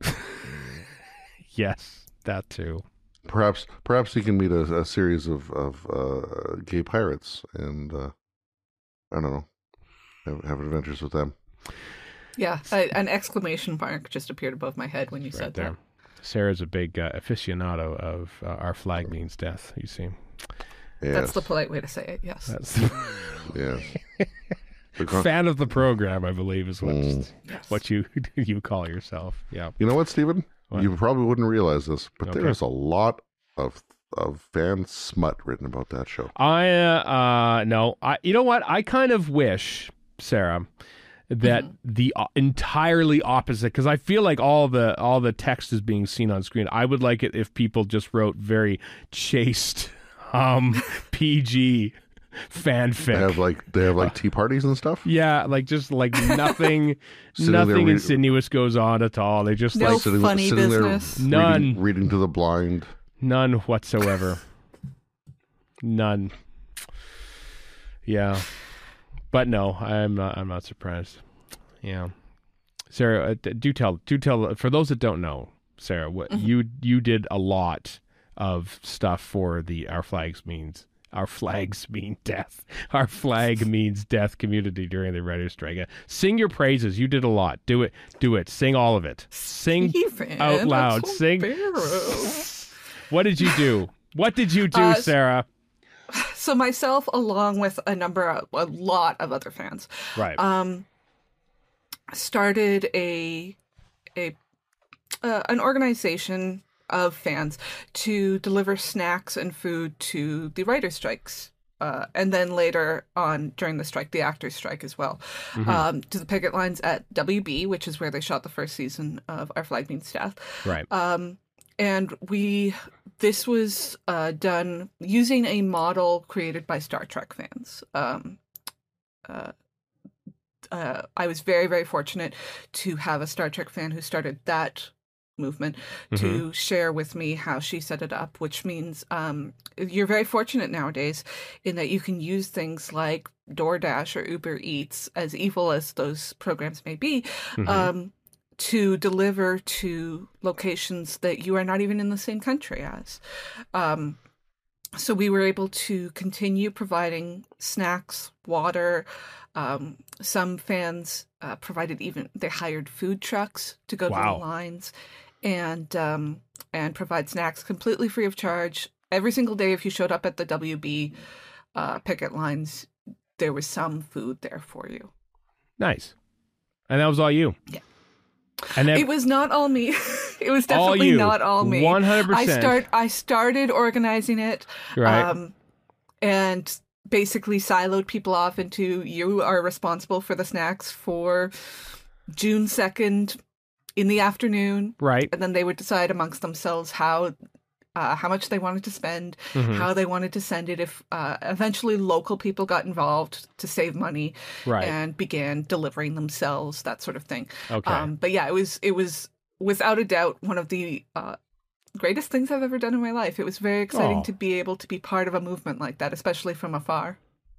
Speaker 2: Yes, that too.
Speaker 3: Perhaps perhaps he can meet a, a series of of uh, gay pirates and uh, I don't know, have, have adventures with them.
Speaker 4: Yeah, I, an exclamation mark just appeared above my head when you
Speaker 2: Right
Speaker 4: said
Speaker 2: there.
Speaker 4: that.
Speaker 2: Sarah's a big uh, aficionado of uh, Our Flag Means Death, you see.
Speaker 3: Yes.
Speaker 4: That's the polite way to say it, yes.
Speaker 2: That's
Speaker 3: Yes. The con-
Speaker 2: fan of the program, I believe, is what
Speaker 3: Mm.
Speaker 4: Yes.
Speaker 2: what you you call yourself. Yeah.
Speaker 3: You know what, Stephen?
Speaker 2: What?
Speaker 3: You probably wouldn't realize this, but
Speaker 2: Okay.
Speaker 3: there's a lot of of fan smut written about that show.
Speaker 2: I uh, uh no, I you know what? I kind of wish, Sarah, that the uh, entirely opposite, because I feel like all the all the text is being seen on screen. I would like it if people just wrote very chaste, um, P G fanfic.
Speaker 3: They have like they have like tea parties and stuff.
Speaker 2: Yeah, like just like nothing,
Speaker 3: Sitting there
Speaker 2: nothing
Speaker 3: read-
Speaker 2: insinuous goes on at all. They just
Speaker 4: No
Speaker 2: like
Speaker 3: Sitting,
Speaker 4: funny
Speaker 3: sitting
Speaker 4: business.
Speaker 3: there
Speaker 2: None.
Speaker 3: reading, reading to the blind.
Speaker 2: none whatsoever, none. Yeah, but no, I'm not. I'm not surprised. Yeah, Sarah, uh, d- do tell, do tell. For those that don't know, Sarah, what you you did a lot of stuff for the Our Flags Means. Our flags mean death. Our flag means death community during the writer's strike. Uh, Sing your praises. You did a lot. Do it. Do it. Sing all of it. Sing
Speaker 4: Stephen,
Speaker 2: out loud.
Speaker 4: that's so
Speaker 2: Sing.
Speaker 4: embarrassing.
Speaker 2: What did you do? What did you do,
Speaker 4: Uh,
Speaker 2: Sarah?
Speaker 4: So myself, along with a number of, a lot of other fans,
Speaker 2: Right.
Speaker 4: um, started a a uh, an organization of fans to deliver snacks and food to the writers' strikes. Uh, and then later on during the strike, the actors' strike as well, um, to the picket lines at W B, which is where they shot the first season of Our Flag Means Death.
Speaker 2: right.
Speaker 4: Um, and we, this was uh, done using a model created by Star Trek fans. Um, uh, uh, I was very, very fortunate to have a Star Trek fan who started that movement to share with me how she set it up, which means um, you're very fortunate nowadays in that you can use things like DoorDash or Uber Eats, as evil as those programs may be, um, to deliver to locations that you are not even in the same country as. Um, so we were able to continue providing snacks, water. Um, some fans uh, provided even, they hired food trucks to go
Speaker 2: Wow.
Speaker 4: to the lines and um, and provide snacks completely free of charge. Every single day, if you showed up at the W B uh, picket lines, there was some food there for you.
Speaker 2: Nice. And that was all you.
Speaker 4: Yeah.
Speaker 2: And then
Speaker 4: It was not all me. It was
Speaker 2: all
Speaker 4: definitely
Speaker 2: you.
Speaker 4: not all me.
Speaker 2: one hundred
Speaker 4: I
Speaker 2: percent.
Speaker 4: start. I started organizing it,
Speaker 2: Right.
Speaker 4: um, and basically siloed people off into you are responsible for the snacks for June second in the afternoon,
Speaker 2: right.
Speaker 4: and then they would decide amongst themselves how. Uh, how much they wanted to spend,
Speaker 2: Mhm.
Speaker 4: how they wanted to send it. If uh, eventually local people got involved to save money
Speaker 2: Right.
Speaker 4: and began delivering themselves, that sort of thing.
Speaker 2: Okay.
Speaker 4: Um, but yeah, it was it was without a doubt one of the uh, greatest things I've ever done in my life. It was very exciting
Speaker 2: Aw.
Speaker 4: to be able to be part of a movement like that, especially from afar.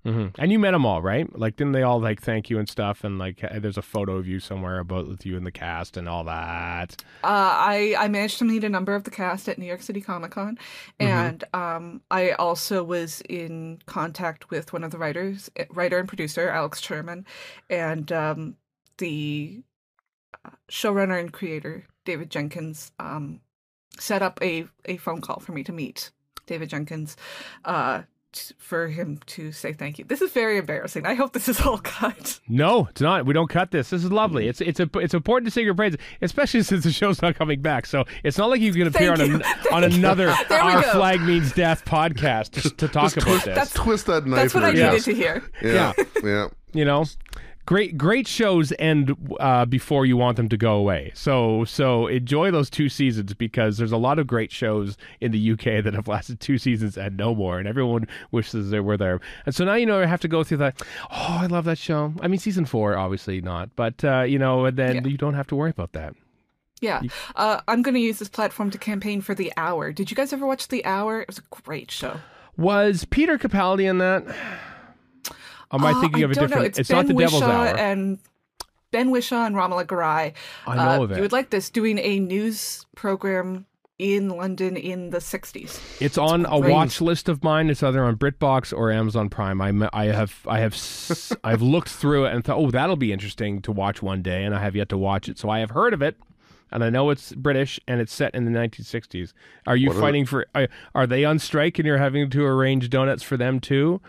Speaker 2: Mm-hmm. And you met them all, right? Like, didn't they all like thank you and stuff? And like, there's a photo of you somewhere about with you in the cast and all that.
Speaker 4: Uh, I I managed to meet a number of the cast at New York City Comic Con, and mm-hmm. um, I also was in contact with one of the writers, writer and producer Alex Sherman, and um, the showrunner and creator David Jenkins um, set up a a phone call for me to meet David Jenkins. Uh, for him to say thank you. This is very embarrassing. I hope this is all cut.
Speaker 2: No, it's not. We don't cut this. This is lovely. It's it's a, it's important to sing your praises, especially since the show's not coming back. So it's not like you can appear
Speaker 4: thank
Speaker 2: on
Speaker 4: you.
Speaker 2: a, on another Our
Speaker 4: go.
Speaker 2: Flag Means Death podcast just to talk
Speaker 3: just
Speaker 2: about
Speaker 3: twist,
Speaker 2: this.
Speaker 3: That's, twist that knife.
Speaker 4: That's what I
Speaker 3: in
Speaker 4: needed
Speaker 3: chest.
Speaker 4: to hear.
Speaker 3: Yeah, yeah. yeah.
Speaker 2: You know, great great shows end uh, before you want them to go away. So so enjoy those two seasons, because there's a lot of great shows in the U K that have lasted two seasons and no more, and everyone wishes they were there. And so now you know I have to go through that. Oh, I love that show. I mean, season four, obviously not, but uh, you know, and then yeah. you don't have to worry about that.
Speaker 4: Yeah, uh, I'm going to use this platform to campaign for The Hour. Did you guys ever watch The Hour? It was a great show.
Speaker 2: Was Peter Capaldi in that? Or am I thinking
Speaker 4: uh,
Speaker 2: of a
Speaker 4: I don't
Speaker 2: different?
Speaker 4: Know. It's,
Speaker 2: it's
Speaker 4: Ben
Speaker 2: not the Devil's
Speaker 4: Whishaw
Speaker 2: Hour.
Speaker 4: And Ben Whishaw and Ramala Garai.
Speaker 2: I know
Speaker 4: uh,
Speaker 2: of it.
Speaker 4: You would like this, doing a news program in London in the sixties.
Speaker 2: It's on a watch list of mine. It's either on BritBox or Amazon Prime. I, I have I have I've looked through it and thought, oh, that'll be interesting to watch one day, and I have yet to watch it. So I have heard of it, and I know it's British and it's set in the nineteen sixties. Are you what fighting are... for? Are, are they on strike and you're having to arrange donuts for them too?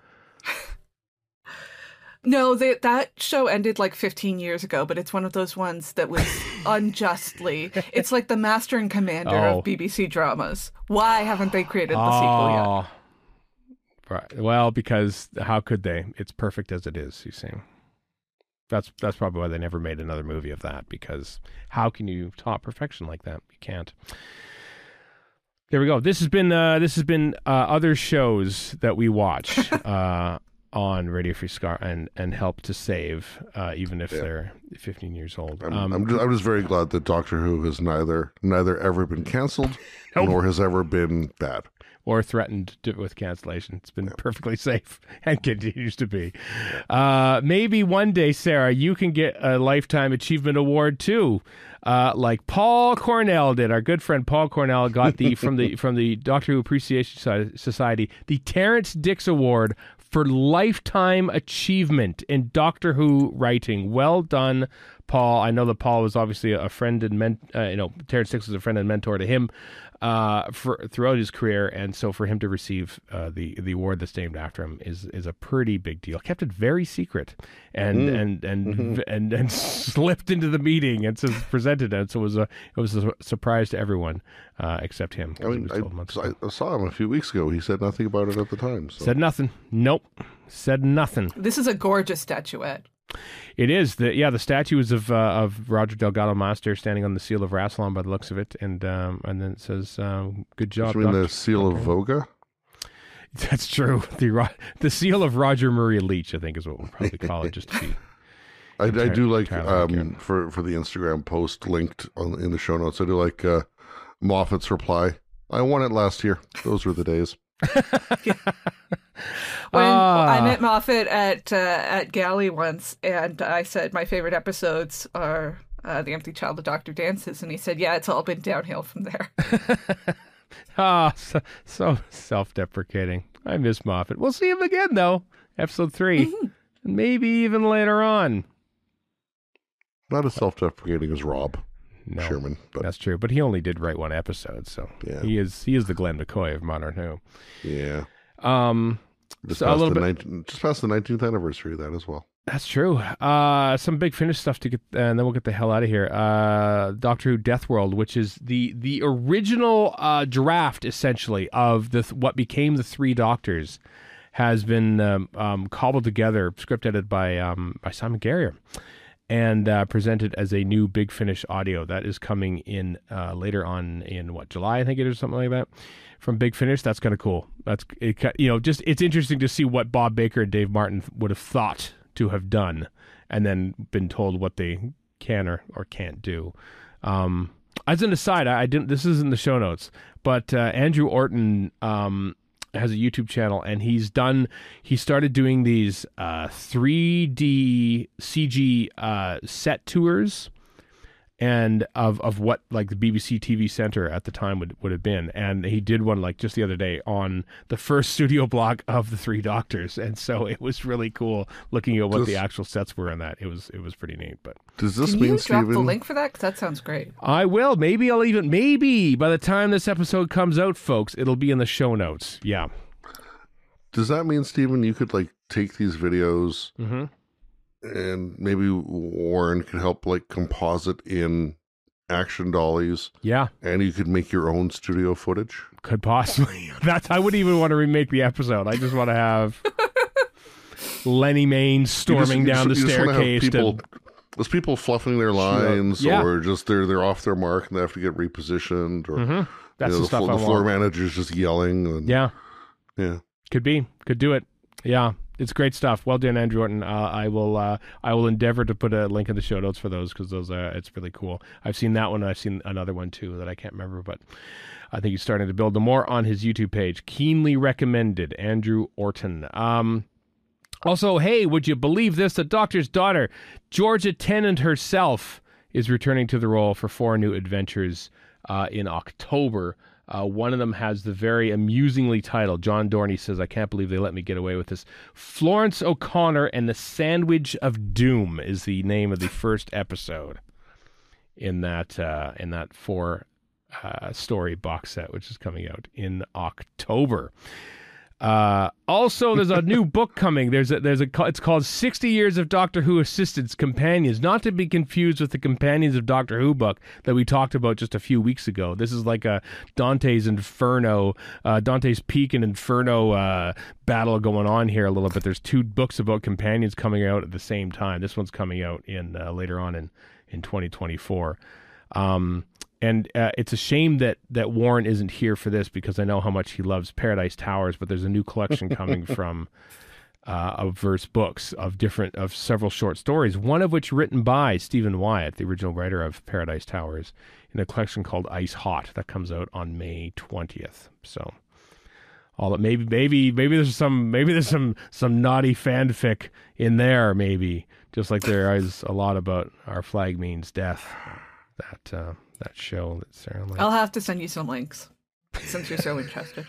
Speaker 4: No, they, that show ended like fifteen years ago, but it's one of those ones that was unjustly. It's like the Master and Commander
Speaker 2: oh.
Speaker 4: of B B C dramas. Why haven't they created the
Speaker 2: oh.
Speaker 4: sequel yet?
Speaker 2: Right. Well, because how could they? It's perfect as it is, you see. That's that's probably why they never made another movie of that, because how can you top perfection like that? You can't. There we go. This has been uh, this has been uh, other shows that we watch. uh on Radio Free Scar and, and help to save, uh, even if yeah. they're fifteen years old.
Speaker 3: I'm,
Speaker 2: um,
Speaker 3: I'm, just, I'm just very glad that Doctor Who has neither neither ever been canceled nope. nor has ever been bad.
Speaker 2: Or threatened to, with cancellation. It's been yeah. perfectly safe and continues to be. Uh, maybe one day, Sarah, you can get a Lifetime Achievement Award too, uh, like Paul Cornell did. Our good friend Paul Cornell got the from the from the Doctor Who Appreciation Society the Terrence Dix Award for lifetime achievement in Doctor Who writing. Well done, Paul. I know that Paul was obviously a friend and men, uh, you know, Terrence Dix was a friend and mentor to him uh, for throughout his career, and so for him to receive uh, the the award that's named after him is is a pretty big deal. Kept it very secret, and mm. and and, mm-hmm. and and slipped into the meeting and so presented it. So it was a it was a surprise to everyone uh, except him.
Speaker 3: I mean, I, I saw him a few weeks ago. He said nothing about it at the time. So.
Speaker 2: Said nothing. Nope. Said nothing.
Speaker 4: This is a gorgeous statuette.
Speaker 2: It is. The yeah, the statue is of uh, of Roger Delgado Master standing on the seal of Rassilon by the looks of it, and um, and then it says, um, "Good job."
Speaker 3: You mean the seal of Voga?
Speaker 2: That's true. The the seal of Roger Murray Leach, I think, is what we'll probably call it, just to be.
Speaker 3: I, I do like um, for for the Instagram post linked on, in the show notes. I do like uh, Moffat's reply. I won it last year. Those were the days.
Speaker 4: When
Speaker 2: uh,
Speaker 4: I met Moffat at uh, at Galley once, and I said my favorite episodes are uh, The Empty Child, The Doctor Dances, and he said, "Yeah, it's all been downhill from there."
Speaker 2: Ah, oh, so, so self-deprecating. I miss Moffat. We'll see him again though, episode three, mm-hmm. and maybe even later on.
Speaker 3: Not as self-deprecating as Rob.
Speaker 2: No,
Speaker 3: Sherman, but
Speaker 2: that's true. But he only did write one episode, so yeah. he is he is the Glenn McCoy of Modern Who.
Speaker 3: Yeah.
Speaker 2: Um,
Speaker 3: just,
Speaker 2: so
Speaker 3: past
Speaker 2: a little
Speaker 3: the
Speaker 2: bit.
Speaker 3: nineteen, just past the nineteenth anniversary of that as well.
Speaker 2: That's true. Uh, some big Finish stuff to get, and then we'll get the hell out of here. Uh, Doctor Who Death World, which is the the original uh, draft, essentially, of the what became the Three Doctors, has been um, um, cobbled together, script edited by um, by Simon Guerrier, and uh, presented as a new Big Finish audio that is coming in uh, later on in what July, I think it is, something like that. From Big Finish, that's kind of cool. That's it, you know, just it's interesting to see what Bob Baker and Dave Martin would have thought to have done, and then been told what they can or, or can't do. Um, as an aside, I, I didn't. This is in the show notes, but uh, Andrew Orton um, has a YouTube channel, and he's done. He started doing these uh, three D C G uh, set tours, and of of what like the B B C T V Centre at the time would would have been. And he did one like just the other day on the first studio block of the Three Doctors, and so it was really cool looking at what
Speaker 3: Does,
Speaker 2: the actual sets were in that. It was it was pretty neat. But
Speaker 3: does this
Speaker 4: Can
Speaker 3: mean
Speaker 4: you drop
Speaker 3: Stephen?
Speaker 4: the link for that? Because that sounds great.
Speaker 2: I will. Maybe I'll even maybe by the time this episode comes out, folks, it'll be in the show notes. Yeah.
Speaker 3: Does that mean, Stephen, you could like take these videos
Speaker 2: Mm-hmm.
Speaker 3: and maybe Warren could help like composite in action dollies,
Speaker 2: Yeah.
Speaker 3: and you could make your own studio footage?
Speaker 2: Could possibly. That's. I wouldn't even want to remake the episode. I just want to have Lenny Main storming
Speaker 3: You just-
Speaker 2: down
Speaker 3: you
Speaker 2: the
Speaker 3: just- you just wanna have
Speaker 2: staircase.
Speaker 3: people,
Speaker 2: to,
Speaker 3: there's people fluffing their lines,
Speaker 2: Yeah.
Speaker 3: or just they're they're off their mark and they have to get repositioned, or
Speaker 2: Mhm. That's
Speaker 3: you know,
Speaker 2: the stuff
Speaker 3: flo-
Speaker 2: I
Speaker 3: the floor
Speaker 2: want.
Speaker 3: manager's just yelling. And,
Speaker 2: Yeah.
Speaker 3: yeah.
Speaker 2: Could be. Could do it. Yeah. It's great stuff. Well done, Andrew Orton. Uh, I will. Uh, I will endeavor to put a link in the show notes for those because those. Uh, it's really cool. I've seen that one. I've seen another one too that I can't remember, but I think he's starting to build more on his YouTube page. Keenly recommended, Andrew Orton. Um, also, hey, would you believe this? The Doctor's daughter, Georgia Tennant herself, is returning to the role for four new adventures uh, in October. Uh, one of them has the very amusingly titled, John Dorney says, I can't believe they let me get away with this. Florence O'Connor and the Sandwich of Doom is the name of the first episode in that uh, in that four uh, story box set, which is coming out in October. Uh, also, there's a new book coming. There's a, there's a, it's called sixty Years of Doctor Who Assistants Companions, not to be confused with the Companions of Doctor Who book that we talked about just a few weeks ago. This is like a Dante's Inferno, uh, Dante's Peak and Inferno uh, battle going on here a little bit. There's two books about companions coming out at the same time. This one's coming out in uh, later on in, in twenty twenty-four. Um, And uh, it's a shame that, that Warren isn't here for this because I know how much he loves Paradise Towers, but there's a new collection coming from uh, of verse books of different of several short stories, one of which written by Stephen Wyatt, the original writer of Paradise Towers, in a collection called Ice Hot that comes out on May twentieth. So all that maybe maybe maybe there's some maybe there's some some naughty fanfic in there, maybe just like there is a lot about Our Flag Means Death. That uh, that show that Sarah likes.
Speaker 4: I'll have to send you some links since you're so interested.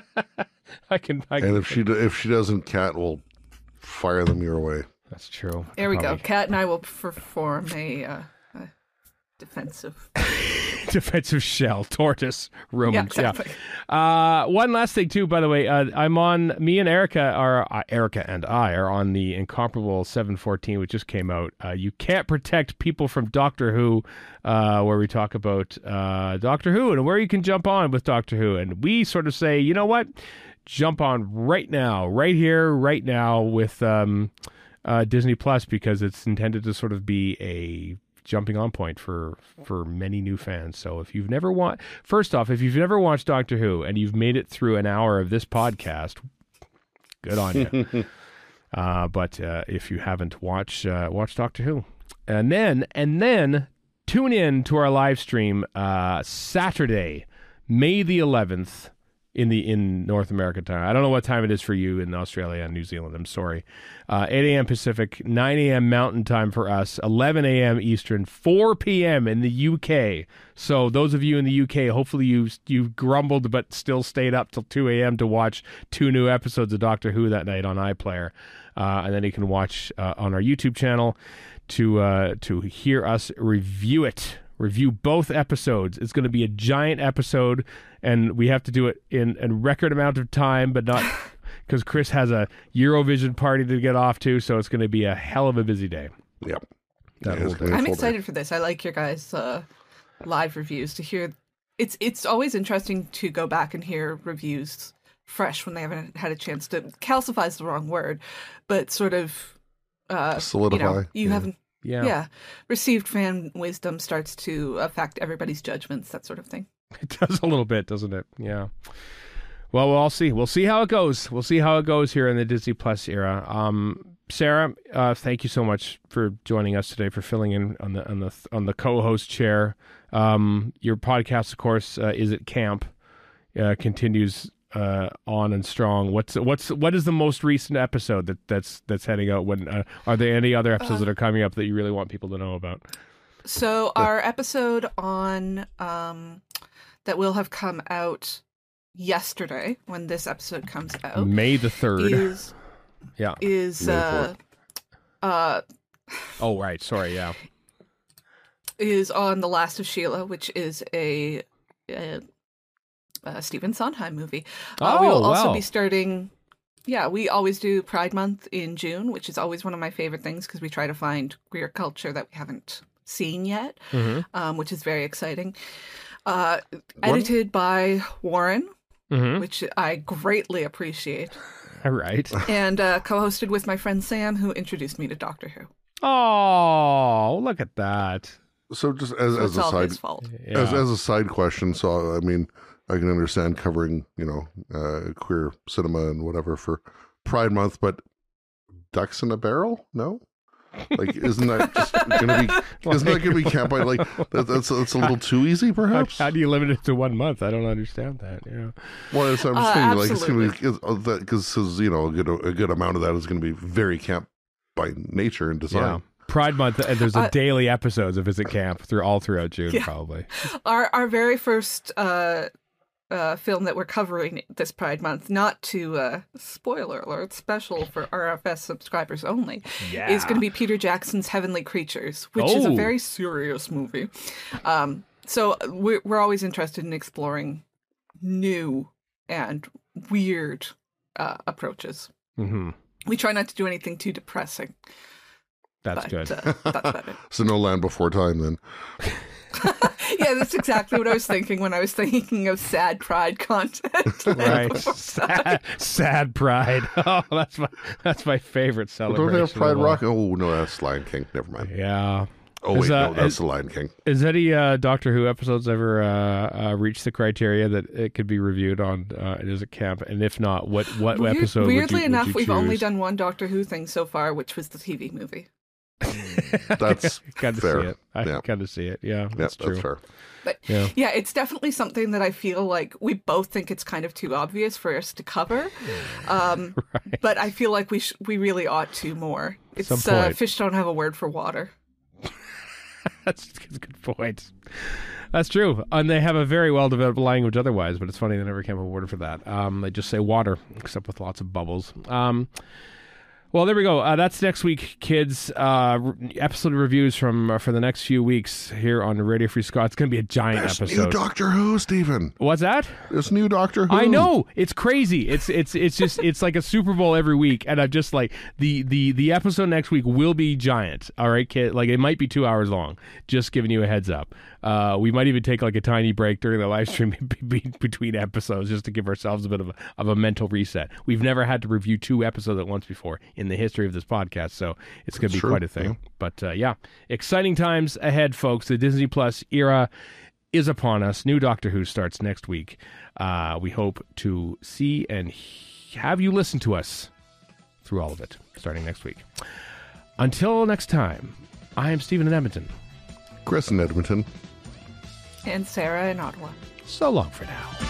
Speaker 2: I can. I can
Speaker 3: And if she do, if she doesn't, Kat will fire them your way.
Speaker 2: That's true.
Speaker 4: There we go.
Speaker 2: Probably.
Speaker 4: Kat and I will perform a, uh, a defensive.
Speaker 2: Defensive shell, tortoise, Romans.
Speaker 4: Yeah, exactly.
Speaker 2: Yeah. Uh, one last thing too, by the way, uh, I'm on. Me and Erica are uh, Erica and I are on the incomparable seven fourteen, which just came out. Uh, you can't protect people from Doctor Who, uh, where we talk about uh, Doctor Who and where you can jump on with Doctor Who, and we sort of say, you know what, jump on right now, right here, right now with um, uh, Disney Plus because it's intended to sort of be a jumping on point for for many new fans. So if you've never watched, first off, if you've never watched Doctor Who and you've made it through an hour of this podcast, good on you. uh, but uh, if you haven't watched uh, watch Doctor Who, and then and then tune in to our live stream uh, Saturday, May the eleventh. In the in North America time. I don't know what time it is for you in Australia and New Zealand. I'm sorry. Uh, eight a.m. Pacific, nine a.m. Mountain time for us, eleven a.m. Eastern, four p.m. in the U K. So those of you in the U K, hopefully you you grumbled but still stayed up till two a.m. to watch two new episodes of Doctor Who that night on iPlayer. Uh, and then you can watch uh, on our YouTube channel to uh, to hear us review it. Review both episodes. It's going to be a giant episode, and we have to do it in a record amount of time, but not because Chris has a Eurovision party to get off to, so it's going to be a hell of a busy day.
Speaker 3: Yep.
Speaker 2: That
Speaker 3: Yeah,
Speaker 2: whole
Speaker 3: it's
Speaker 2: day.
Speaker 3: gonna be a
Speaker 4: I'm
Speaker 3: full
Speaker 4: excited
Speaker 3: day.
Speaker 4: for this. I like your guys' uh, live reviews to hear. It's it's always interesting to go back and hear reviews fresh when they haven't had a chance to. Calcify is the wrong word, but sort of uh,
Speaker 3: Solidify.
Speaker 4: You, know, you
Speaker 3: yeah.
Speaker 4: haven't.
Speaker 2: Yeah.
Speaker 4: Yeah, received fan wisdom starts to affect everybody's judgments, that sort of thing.
Speaker 2: It does a little bit, doesn't it? Yeah. Well, we'll all see. We'll see how it goes. We'll see how it goes here in the Disney Plus era. Um, Sarah, uh, thank you so much for joining us today, for filling in on the on the on the co-host chair. Um, your podcast, of course, uh, is at camp. Uh, continues uh, on and strong. What's what's what is the most recent episode that, that's that's heading out? When uh, are there any other episodes uh, that are coming up that you really want people to know about?
Speaker 4: So our episode on um, that will have come out yesterday when this episode comes out,
Speaker 2: May the third.
Speaker 4: Is
Speaker 2: yeah
Speaker 4: is uh, uh
Speaker 2: oh right sorry yeah
Speaker 4: is on The Last of Sheila, which is a, a, a Stephen Sondheim movie. Uh,
Speaker 2: oh,
Speaker 4: we will also
Speaker 2: wow.
Speaker 4: be starting. Yeah, we always do Pride Month in June, which is always one of my favorite things because we try to find queer culture that we haven't seen yet,
Speaker 2: mm-hmm.
Speaker 4: um, which is very exciting. Uh, edited by Warren,
Speaker 2: mm-hmm.
Speaker 4: which I greatly appreciate.
Speaker 2: All right.
Speaker 4: And uh, co-hosted with my friend Sam, who introduced me to Doctor Who.
Speaker 2: Oh, look at that.
Speaker 3: So just as,
Speaker 4: So
Speaker 3: as
Speaker 4: it's
Speaker 3: a
Speaker 4: all
Speaker 3: side
Speaker 4: his fault.
Speaker 2: Yeah.
Speaker 3: as, as a side question, so I mean, I can understand covering, you know, uh, queer cinema and whatever for Pride Month, but ducks in a barrel? No? Like, isn't that just gonna be? Isn't that gonna be camped by like that, that's that's a little too easy, perhaps?
Speaker 2: How, how do you limit it to one month? I don't understand that. Yeah.
Speaker 3: Well, that's what I'm just
Speaker 4: Uh,
Speaker 3: thinking. Like, it's gonna be because you know a good a good amount of that is gonna be very camp by nature and design.
Speaker 2: Yeah. Pride Month, and there's a
Speaker 4: Uh,
Speaker 2: daily episodes of Visit Camp through all throughout June,
Speaker 4: Yeah.
Speaker 2: probably.
Speaker 4: Our our very first uh, uh, film that we're covering this Pride Month, not to uh, spoiler alert, special for R F S subscribers only,
Speaker 2: Yeah.
Speaker 4: is going to be Peter Jackson's Heavenly Creatures, which is a
Speaker 2: Oh.
Speaker 4: very serious movie. Um, so we're we're always interested in exploring new and weird uh, approaches.
Speaker 2: Mm-hmm.
Speaker 4: We try not to do anything too depressing.
Speaker 2: That's
Speaker 4: but,
Speaker 2: good.
Speaker 4: Uh, that's about it.
Speaker 3: So no Land Before Time then.
Speaker 4: Yeah, that's exactly what I was thinking when I was thinking of sad Pride content.
Speaker 2: Right. sad, sad Pride. Oh, that's my that's my favorite
Speaker 3: Well,
Speaker 2: celebration.
Speaker 3: don't they have Pride
Speaker 2: of all.
Speaker 3: Rock? Oh no, that's Lion King. Never mind.
Speaker 2: Yeah.
Speaker 3: Oh
Speaker 2: Is,
Speaker 3: wait,
Speaker 2: uh,
Speaker 3: no, that's
Speaker 2: is-
Speaker 3: the Lion King.
Speaker 2: Is any uh, Doctor Who episodes ever uh, uh, reached the criteria that it could be reviewed on uh, It Is a Camp? And if not, what what
Speaker 4: Weird-
Speaker 2: episode?
Speaker 4: Weirdly
Speaker 2: would you,
Speaker 4: enough,
Speaker 2: would you
Speaker 4: we've only
Speaker 2: choose?
Speaker 4: done one Doctor Who thing so far, which was the T V movie.
Speaker 3: That's
Speaker 2: got to
Speaker 3: fair.
Speaker 2: see it. I
Speaker 3: Yeah.
Speaker 2: got to see it. Yeah,
Speaker 3: yeah,
Speaker 2: that's true.
Speaker 3: that's fair.
Speaker 4: But
Speaker 2: Yeah.
Speaker 4: yeah, it's definitely something that I feel like we both think it's kind of too obvious for us to cover. Um, But I feel like we sh- we really ought to more. It's
Speaker 2: Some
Speaker 4: uh,
Speaker 2: point.
Speaker 4: fish don't have a word for water.
Speaker 2: That's, that's a good point. That's true. And they have a very well developed language otherwise, but it's funny they never came up with a word for that. Um, they just say water, except with lots of bubbles. Um, well, there we go. Uh, that's next week, kids. Uh, re- episode reviews from uh, for the next few weeks here on Radio Free Scott. It's going to be a giant
Speaker 3: There's
Speaker 2: episode.
Speaker 3: new Doctor Who, Stephen.
Speaker 2: What's that?
Speaker 3: There's new Doctor Who.
Speaker 2: I know, it's crazy. It's it's it's just it's like a Super Bowl every week, and I'm just like the the the episode next week will be giant. All right, kid. Like it might be two hours long. Just giving you a heads up. Uh, we might even take like a tiny break during the live stream be- be- between episodes just to give ourselves a bit of a, of a mental reset. We've never had to review two episodes at once before in the history of this podcast, so it's going to be
Speaker 3: True,
Speaker 2: quite a thing.
Speaker 3: yeah.
Speaker 2: But uh, yeah, exciting times ahead, folks. The Disney Plus era is upon us. New Doctor Who starts next week. Uh, we hope to see and he- have you listen to us through all of it starting next week. Until next time, I am Stephen in Edmonton.
Speaker 3: Chris in Edmonton.
Speaker 4: And Sarah in Ottawa.
Speaker 2: So long for now.